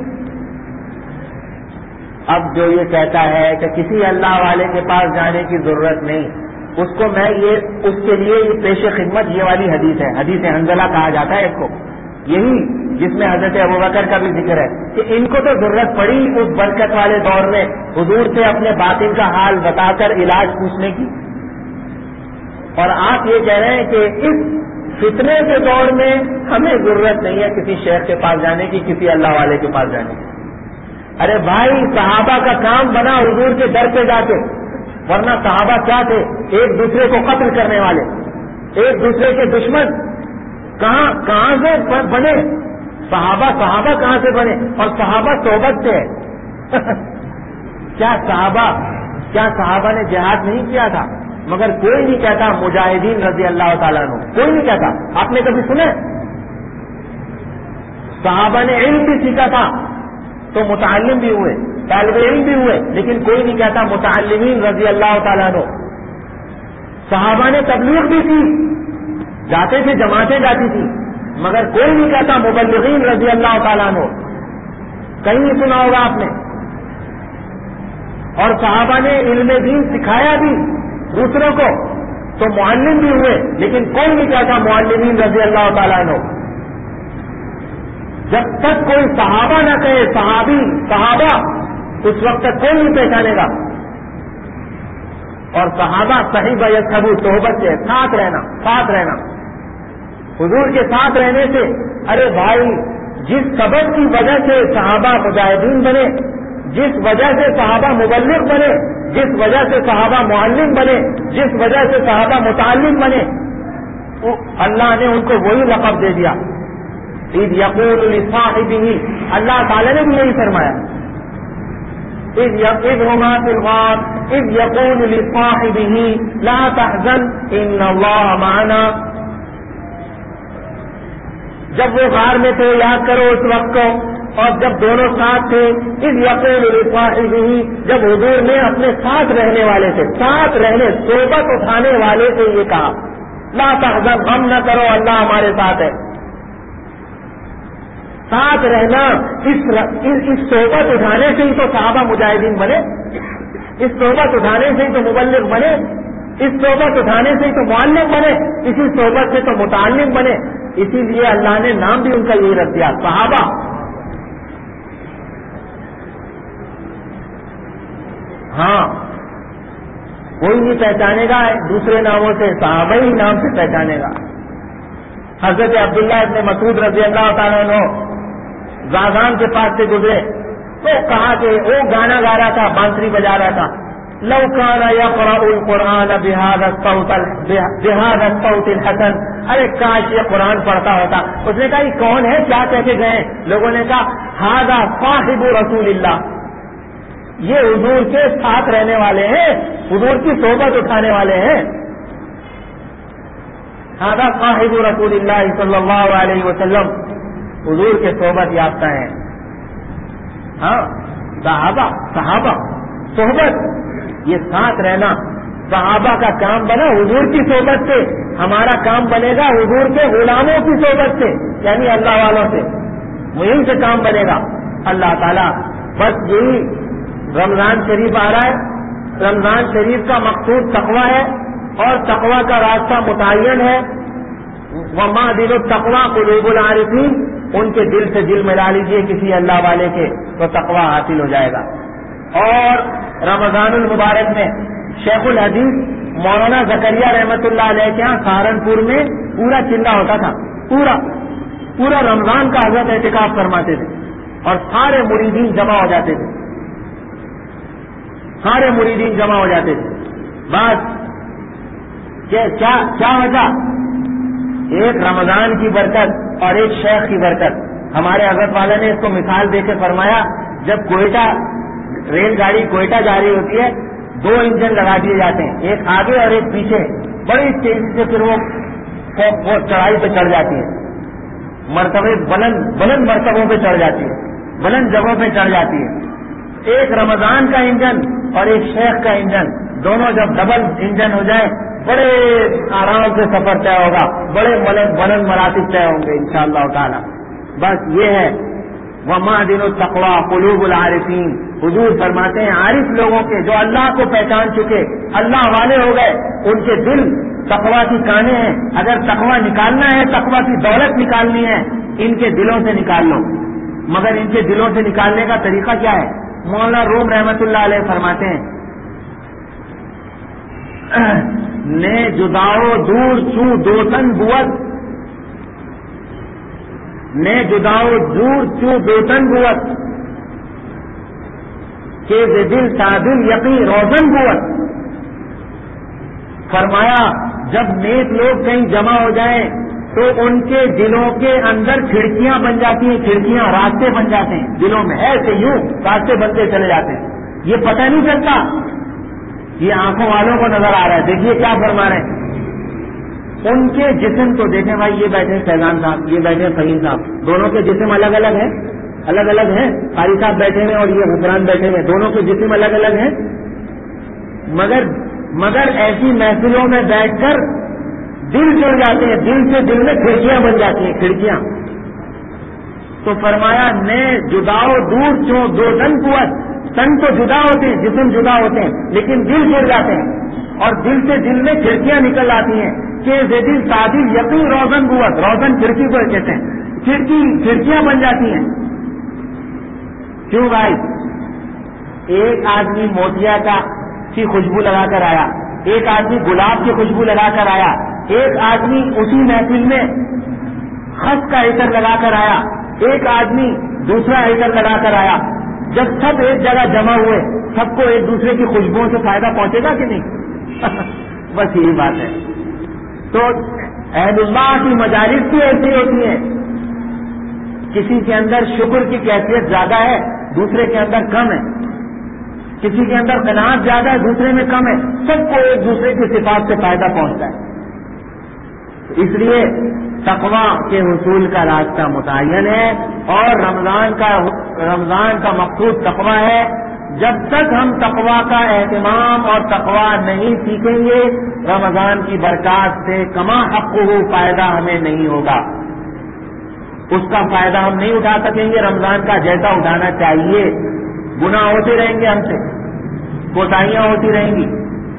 اب جو یہ کہتا ہے کہ کسی اللہ والے کے پاس جانے کی ضرورت نہیں، اس کو میں یہ اس کے لیے یہ پیش خدمت یہ والی حدیث ہے، حدیث حنظلہ کہا جاتا ہے اس کو، یہی جس میں حضرت ابوبکر کا بھی ذکر ہے کہ ان کو تو ضرورت پڑی اس برکت والے دور میں حضور سے اپنے باطن کا حال بتا کر علاج پوچھنے کی، اور آپ یہ کہہ رہے ہیں کہ اس فتنے کے دور میں ہمیں ضرورت نہیں ہے کسی شیخ کے پاس جانے کی، کسی اللہ والے کے پاس جانے کی۔ ارے بھائی صحابہ کا کام بنا حضور کے در پہ جا کے، ورنہ صحابہ کیا تھے؟ ایک دوسرے کو قتل کرنے والے، ایک دوسرے کے دشمن، کہاں کہاں سے بنے صحابہ؟ صحابہ کہاں سے بنے؟ اور صحابہ صحبت سے ہے کیا صحابہ کیا صحابہ نے جہاد نہیں کیا تھا؟ مگر کوئی نہیں کہتا مجاہدین رضی اللہ تعالیٰ عنہ، کوئی نہیں کہتا۔ آپ نے کبھی سنے؟ صحابہ نے علم بھی سیکھا تھا تو متعلم بھی ہوئے، طالب علم بھی ہوئے، لیکن کوئی نہیں کہتا متعلمین رضی اللہ تعالیٰ عنہ۔ صحابہ نے تبلیغ بھی کی، جاتے تھے، جماعتیں جاتی تھی، مگر کوئی نہیں کہتا مبلغین رضی اللہ تعالیٰ عنہ، کہیں نہیں سنا ہوگا آپ نے۔ اور صحابہ نے علم دین سکھایا بھی دوسروں کو تو معلم بھی ہوئے، لیکن کوئی نہیں کہتا معلمین رضی اللہ تعالیٰ عنہ۔ جب تک کوئی صحابہ نہ کہے صحابی صحابہ، اس وقت تک کوئی نہیں پہچانے گا۔ اور صحابہ صحیح یصحبوا صحبت سے، ساتھ رہنا، ساتھ رہنا، حضور کے ساتھ رہنے سے۔ ارے بھائی، جس سبب کی وجہ سے صحابہ مجاہدین بنے، جس وجہ سے صحابہ مبلغ بنے، جس وجہ سے صحابہ معلم بنے، جس وجہ سے صحابہ متعلم بنے، اللہ نے ان کو وہی لقب دے دیا۔ اذ یقول لصاحبہ، اللہ تعالی نے بھی یہی فرمایا، اذ ہما فی الغار اذ یقول لصاحبہ لا تحزن ان اللہ معنا۔ جب وہ غار میں تھے، یاد کرو اس وقت کو، اور جب دونوں ساتھ تھے، اذ یقول لصاحبہ، جب حضور نے اپنے ساتھ رہنے والے سے، ساتھ رہنے صحبت اٹھانے والے سے یہ کہا، لا تحزن، غم نہ کرو، اللہ ہمارے ساتھ ہے۔ ساتھ رہنا، اس اس صحبت اٹھانے سے ہی تو صحابہ مجاہدین بنے، اس صحبت اٹھانے سے ہی تو مبلغ بنے، اس صحبت اٹھانے سے ہی تو معلم بنے، اسی صحبت سے تو متعلم بنے۔ اسی لیے اللہ نے نام بھی ان کا یہی رکھ دیا، صحابہ۔ ہاں، کوئی نہیں پہچانے گا دوسرے ناموں سے، صحابہ ہی نام سے پہچانے گا۔ حضرت عبداللہ ابن مسعود رضی اللہ تعالیٰ عنہ زازان کے پاس سے گزرے تو کہا کہ وہ گانا گا رہا تھا، بانسری بجا رہا تھا، لو کان یقرأ القرآن بهذا الصوت بهذا الصوت الحسن، ارے کاش یہ قرآن پڑھتا ہوتا۔ اس نے کہا یہ کون ہے، کیا کہہ کے گئے؟ لوگوں نے کہا ھذا صاحب رسول اللہ، یہ حضور کے ساتھ رہنے والے ہیں، حضور کی صحبت اٹھانے والے ہیں۔ ھذا صاحب رسول اللہ صلی اللہ علیہ وسلم، حضور کے صحبت یافتہ ہیں۔ ہاں، صحابہ صحابہ صحبت، یہ ساتھ رہنا صحابہ کا کام بنا حضور کی صحبت سے، ہمارا کام بنے گا حضور کے غلاموں کی صحبت سے، یعنی اللہ والوں سے۔ یہیں سے کام بنے گا. اللہ تعالیٰ بس یہی رمضان شریف آ رہا ہے، رمضان شریف کا مقصود تقویٰ ہے اور تقویٰ کا راستہ متعین ہے. وما دل التقویٰ قلوب العارفین، ان کے دل سے دل ملا لیجئے کسی اللہ والے کے تو تقویٰ حاصل ہو جائے گا. اور رمضان المبارک میں شیخ الحدیث مولانا زکریا رحمت اللہ علیہ کے یہاں سہارنپور میں پورا چلہ ہوتا تھا، پورا پورا رمضان کا حضرت اعتکاف فرماتے تھے اور سارے مریدین جمع ہو جاتے تھے، سارے مریدین جمع ہو جاتے تھے. بات کیا کیا وجہ؟ ایک رمضان کی برکت اور ایک شیخ کی برکت. ہمارے حضرت والا نے اس کو مثال دے کے فرمایا، جب کوئٹہ ریل گاڑی کوئٹہ جا رہی ہوتی ہے دو انجن لگا دیے جاتے ہیں، ایک آگے اور ایک پیچھے، بڑی تیزی سے پھر وہ وہ چڑھائی پہ چڑھ جاتی ہے، مرتبے بلند بلند مرتبوں پہ چڑھ جاتی ہے، بلند جگہوں پہ چڑھ جاتی ہے. ایک رمضان کا انجن اور ایک شیخ کا انجن، دونوں جب ڈبل انجن ہو جائے بڑے آرام سے سفر طے ہوگا، بڑے بلند بلند مراتب طے ہوں گے انشاءاللہ تعالی. بس یہ ہے وما دل التقویٰ قلوب العارفین. حضور فرماتے ہیں عارف لوگوں کے جو اللہ کو پہچان چکے، اللہ والے ہو گئے، ان کے دل تقویٰ کی کانے ہیں. اگر تقویٰ نکالنا ہے، تقویٰ کی دولت نکالنی ہے، ان کے دلوں سے نکال لو. مگر ان کے دلوں سے نکالنے کا طریقہ کیا ہے؟ مولانا روم رحمت اللہ علیہ فرماتے ہیں نے جداؤ دور چو دوتن بوت، نے جداؤ دور چو دوتن بوت کہ دل سادل یقین روزن بوت. فرمایا جب نیک لوگ کہیں جمع ہو جائیں تو ان کے دلوں کے اندر کھڑکیاں بن جاتی ہیں، کھڑکیاں راستے بن جاتے ہیں دلوں میں، ایسے یوں راستے بنتے چلے جاتے ہیں. یہ پتہ نہیں چلتا، یہ آنکھوں والوں کو نظر آ رہا ہے. دیکھیے کیا فرما رہے ہیں، ان کے جسم تو دیکھیں بھائی، یہ بیٹھے فیضان صاحب، یہ بیٹھے فہیم صاحب، دونوں کے جسم الگ الگ ہیں، الگ الگ ہیں. قاری صاحب بیٹھے ہیں اور یہ حکمران بیٹھے ہیں، دونوں کے جسم الگ الگ ہیں. مگر مگر ایسی محفلوں میں بیٹھ کر دل جڑ جاتے ہیں، دل سے دل میں کھڑکیاں بن جاتی ہیں، کھڑکیاں. تو فرمایا نے جداؤ دور چوں دو تن قوت. تن تو جدا ہوتے ہیں، جسم جدا ہوتے ہیں، لیکن دل جڑ جاتے ہیں اور دل سے دل میں کھڑکیاں نکل آتی ہیں کہ دل تعدیل یقین روزن قوت. روزن کھڑکی کو کہتے ہیں، کھڑکی کھڑکیاں بن جاتی ہیں. کیوں بھائی؟ ایک آدمی موتیا کا کی خوشبو لگا کر آیا، ایک آدمی گلاب کی خوشبو لگا کر آیا، ایک آدمی اسی محفل میں خس کا عطر لگا کر آیا، ایک آدمی دوسرا عطر لگا کر آیا. جب سب ایک جگہ جمع ہوئے، سب کو ایک دوسرے کی خوشبوؤں سے فائدہ پہنچے گا کہ نہیں؟ بس یہی بات ہے. تو اہل اللہ کی مجالس بھی ایسی ہوتی ہیں، کسی کے اندر شکر کی کیفیت زیادہ ہے، دوسرے کے اندر کم ہے، کسی کے اندر قناعت زیادہ ہے، دوسرے میں کم ہے. سب کو ایک دوسرے کی صفات سے فائدہ پہنچتا ہے. اس لیے تقویٰ کے حصول کا راستہ متعین ہے اور رمضان کا رمضان کا مقصود تقویٰ ہے. جب تک ہم تقویٰ کا اہتمام اور تقویٰ نہیں سیکھیں گے، رمضان کی برکات سے کما حقہ فائدہ ہمیں نہیں ہوگا، اس کا فائدہ ہم نہیں اٹھا سکیں گے رمضان کا جیسا اٹھانا چاہیے. گناہ ہوتے رہیں گے، ہم سے کوتاہیاں ہوتی رہیں گی.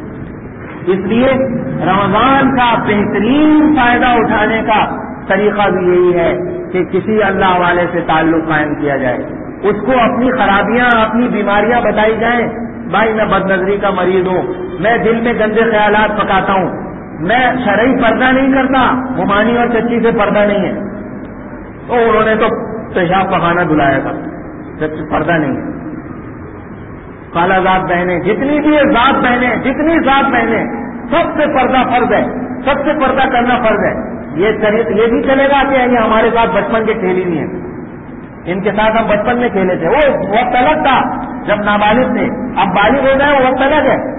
اس لیے رمضان کا بہترین فائدہ اٹھانے کا طریقہ بھی یہی ہے کہ کسی اللہ والے سے تعلق قائم کیا جائے، اس کو اپنی خرابیاں اپنی بیماریاں بتائی جائیں. بھائی میں بد نظری کا مریض ہوں، میں دل میں گندے خیالات پکاتا ہوں، میں شرعی پردہ نہیں کرتا، ممانی اور چچی سے پردہ نہیں ہے. تو انہوں نے تو پیشاب پخانا دلایا تھا، جب پردہ نہیں ہے. خالہ ذات بہنیں جتنی بھی ذات بہنیں جتنی ذات بہنیں سب سے پردہ فرض ہے، سب سے پردہ کرنا فرض ہے. یہ یہ بھی چلے گا کہ یہ ہمارے ساتھ بچپن کے کھیل ہی نہیں ہے، ان کے ساتھ ہم بچپن میں کھیلے تھے، وہ وقت الگ تھا جب نابالغ تھے، اب بالغ ہو گئے وہ وقت الگ ہے.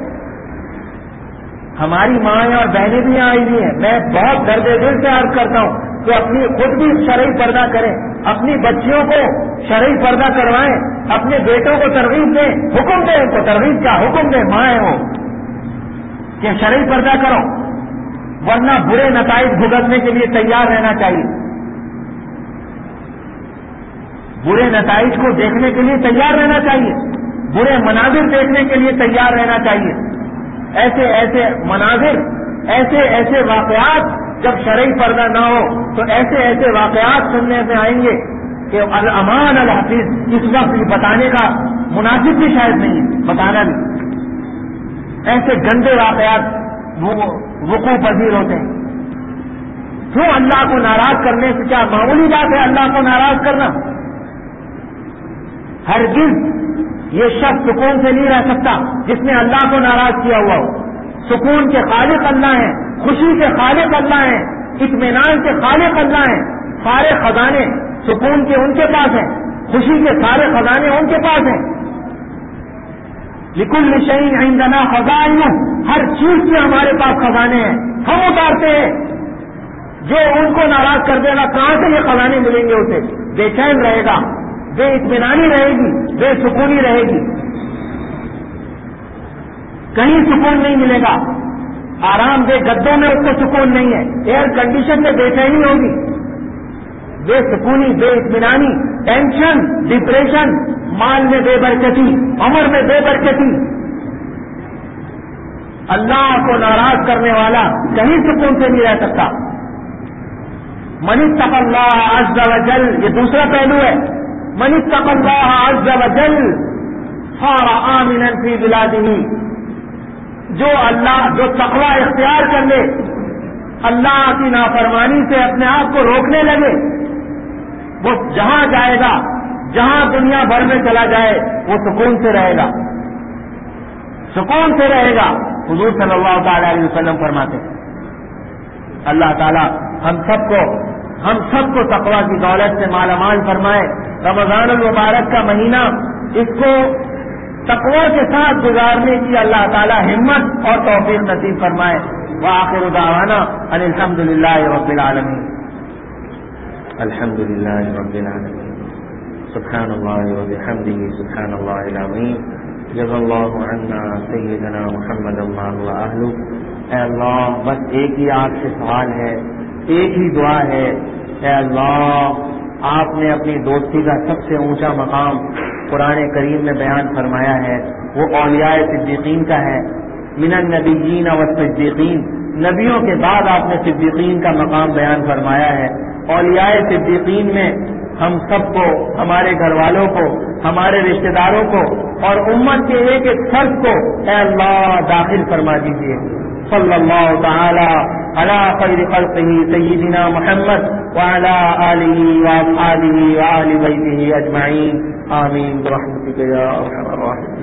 ہماری مائیں اور بہنیں بھی یہاں آئی ہوئی ہیں. میں بہت درد دل سے عرض کرتا ہوں کہ اپنی خود بھی شرعی پردہ کریں، اپنی بچیوں کو شرعی پردہ کروائیں، اپنے بیٹوں کو ترغیب دیں، حکم دیں ان کو، ترغیب کیا حکم دیں، مائیں ہو کہ شرعی پردہ کرو، ورنہ برے نتائج بھگتنے کے لیے تیار رہنا چاہیے. برے نتائج کو دیکھنے کے لیے تیار رہنا چاہیے، برے مناظر دیکھنے کے لیے تیار رہنا چاہیے. ایسے ایسے مناظر، ایسے ایسے واقعات جب شرعی پردہ نہ ہو تو ایسے ایسے واقعات سننے میں آئیں گے کہ الامان الحفیظ اس وقت یہ بتانے کا مناسب بھی شاید نہیں ہے، بتانا بھی. ایسے گندے واقعات وقوع پذیر ہوتے ہیں. کیوں اللہ کو ناراض کرنے سے کیا معمولی بات ہے اللہ کو ناراض کرنا؟ ہرگز یہ شخص سکون سے نہیں رہ سکتا جس نے اللہ کو ناراض کیا ہوا ہو. سکون کے خالق اللہ ہیں، خوشی کے خالق اللہ ہیں، اطمینان کے خالق اللہ ہیں. سارے خزانے سکون کے ان کے پاس ہیں، خوشی کے سارے خزانے ان کے پاس ہیں. لکل شیء عندنا خزائن، ہر چیز کے ہمارے پاس خزانے ہیں، ہم اتارتے ہیں. جو ان کو ناراض کر دے گا کہاں سے یہ خزانے ملیں گے؟ اسے بے چین رہے گا، بے اطمینانی رہے گی، بے سکونی رہے گی، کہیں سکون نہیں ملے گا. آرام دہ گدوں میں اس کو سکون نہیں ہے، ایئر کنڈیشن میں بے چینی ہوگی، بے سکونی، بے اطمینانی، ٹینشن، ڈپریشن، مال میں بے برکتی، عمر میں بے برکتی. اللہ کو ناراض کرنے والا کہیں سکون سے نہیں رہ سکتا. من اتقى اللہ عز وجل، یہ دوسرا پہلو ہے. من اتقى اللہ عز وجل صار آمنا فی بلادہ، جو اللہ جو تقوی اختیار کر لے، اللہ کی نافرمانی سے اپنے آپ کو روکنے لگے، وہ جہاں جائے گا، جہاں دنیا بھر میں چلا جائے وہ سکون سے رہے گا، سکون سے رہے گا. حضور صلی اللہ تعالی علیہ وسلم فرماتے ہیں. اللہ تعالی ہم سب کو ہم سب کو تقوی کی دولت سے مالا مال فرمائے. رمضان المبارک کا مہینہ، اس کو تقوی کے ساتھ گزارنے کی اللہ تعالی ہمت اور توفیق نصیب فرمائے. وآخر دعوانا ان الحمد للہ رب العالمین. الحمد للہ رب العالمین. سبحان اللہ وبحمدہ سبحان اللہ العظیم. جزا اللہ عنا سیدنا محمد اللہ وآلہ. اے اللہ بس ایک ہی آپ سے سوال ہے، ایک ہی دعا ہے. اے اللہ آپ نے اپنی دوستی کا سب سے اونچا مقام قرآن کریم میں بیان فرمایا ہے، وہ اولیاء صدیقین کا ہے. من النبیین والصدیقین، نبیوں کے بعد آپ نے صدیقین کا مقام بیان فرمایا ہے. اولیاء صدیقین میں ہم سب کو، ہمارے گھر والوں کو، ہمارے رشتہ داروں کو اور امت کے ایک ایک فرد کو اے اللہ داخل فرما دیجیے. صلی اللہ تعالی علی خیر خلقہ سیدنا محمد وعلی آلہ واصحابہ وآل بیتہ اجمعین. آمین برحمتک یا ارحم الراحمین.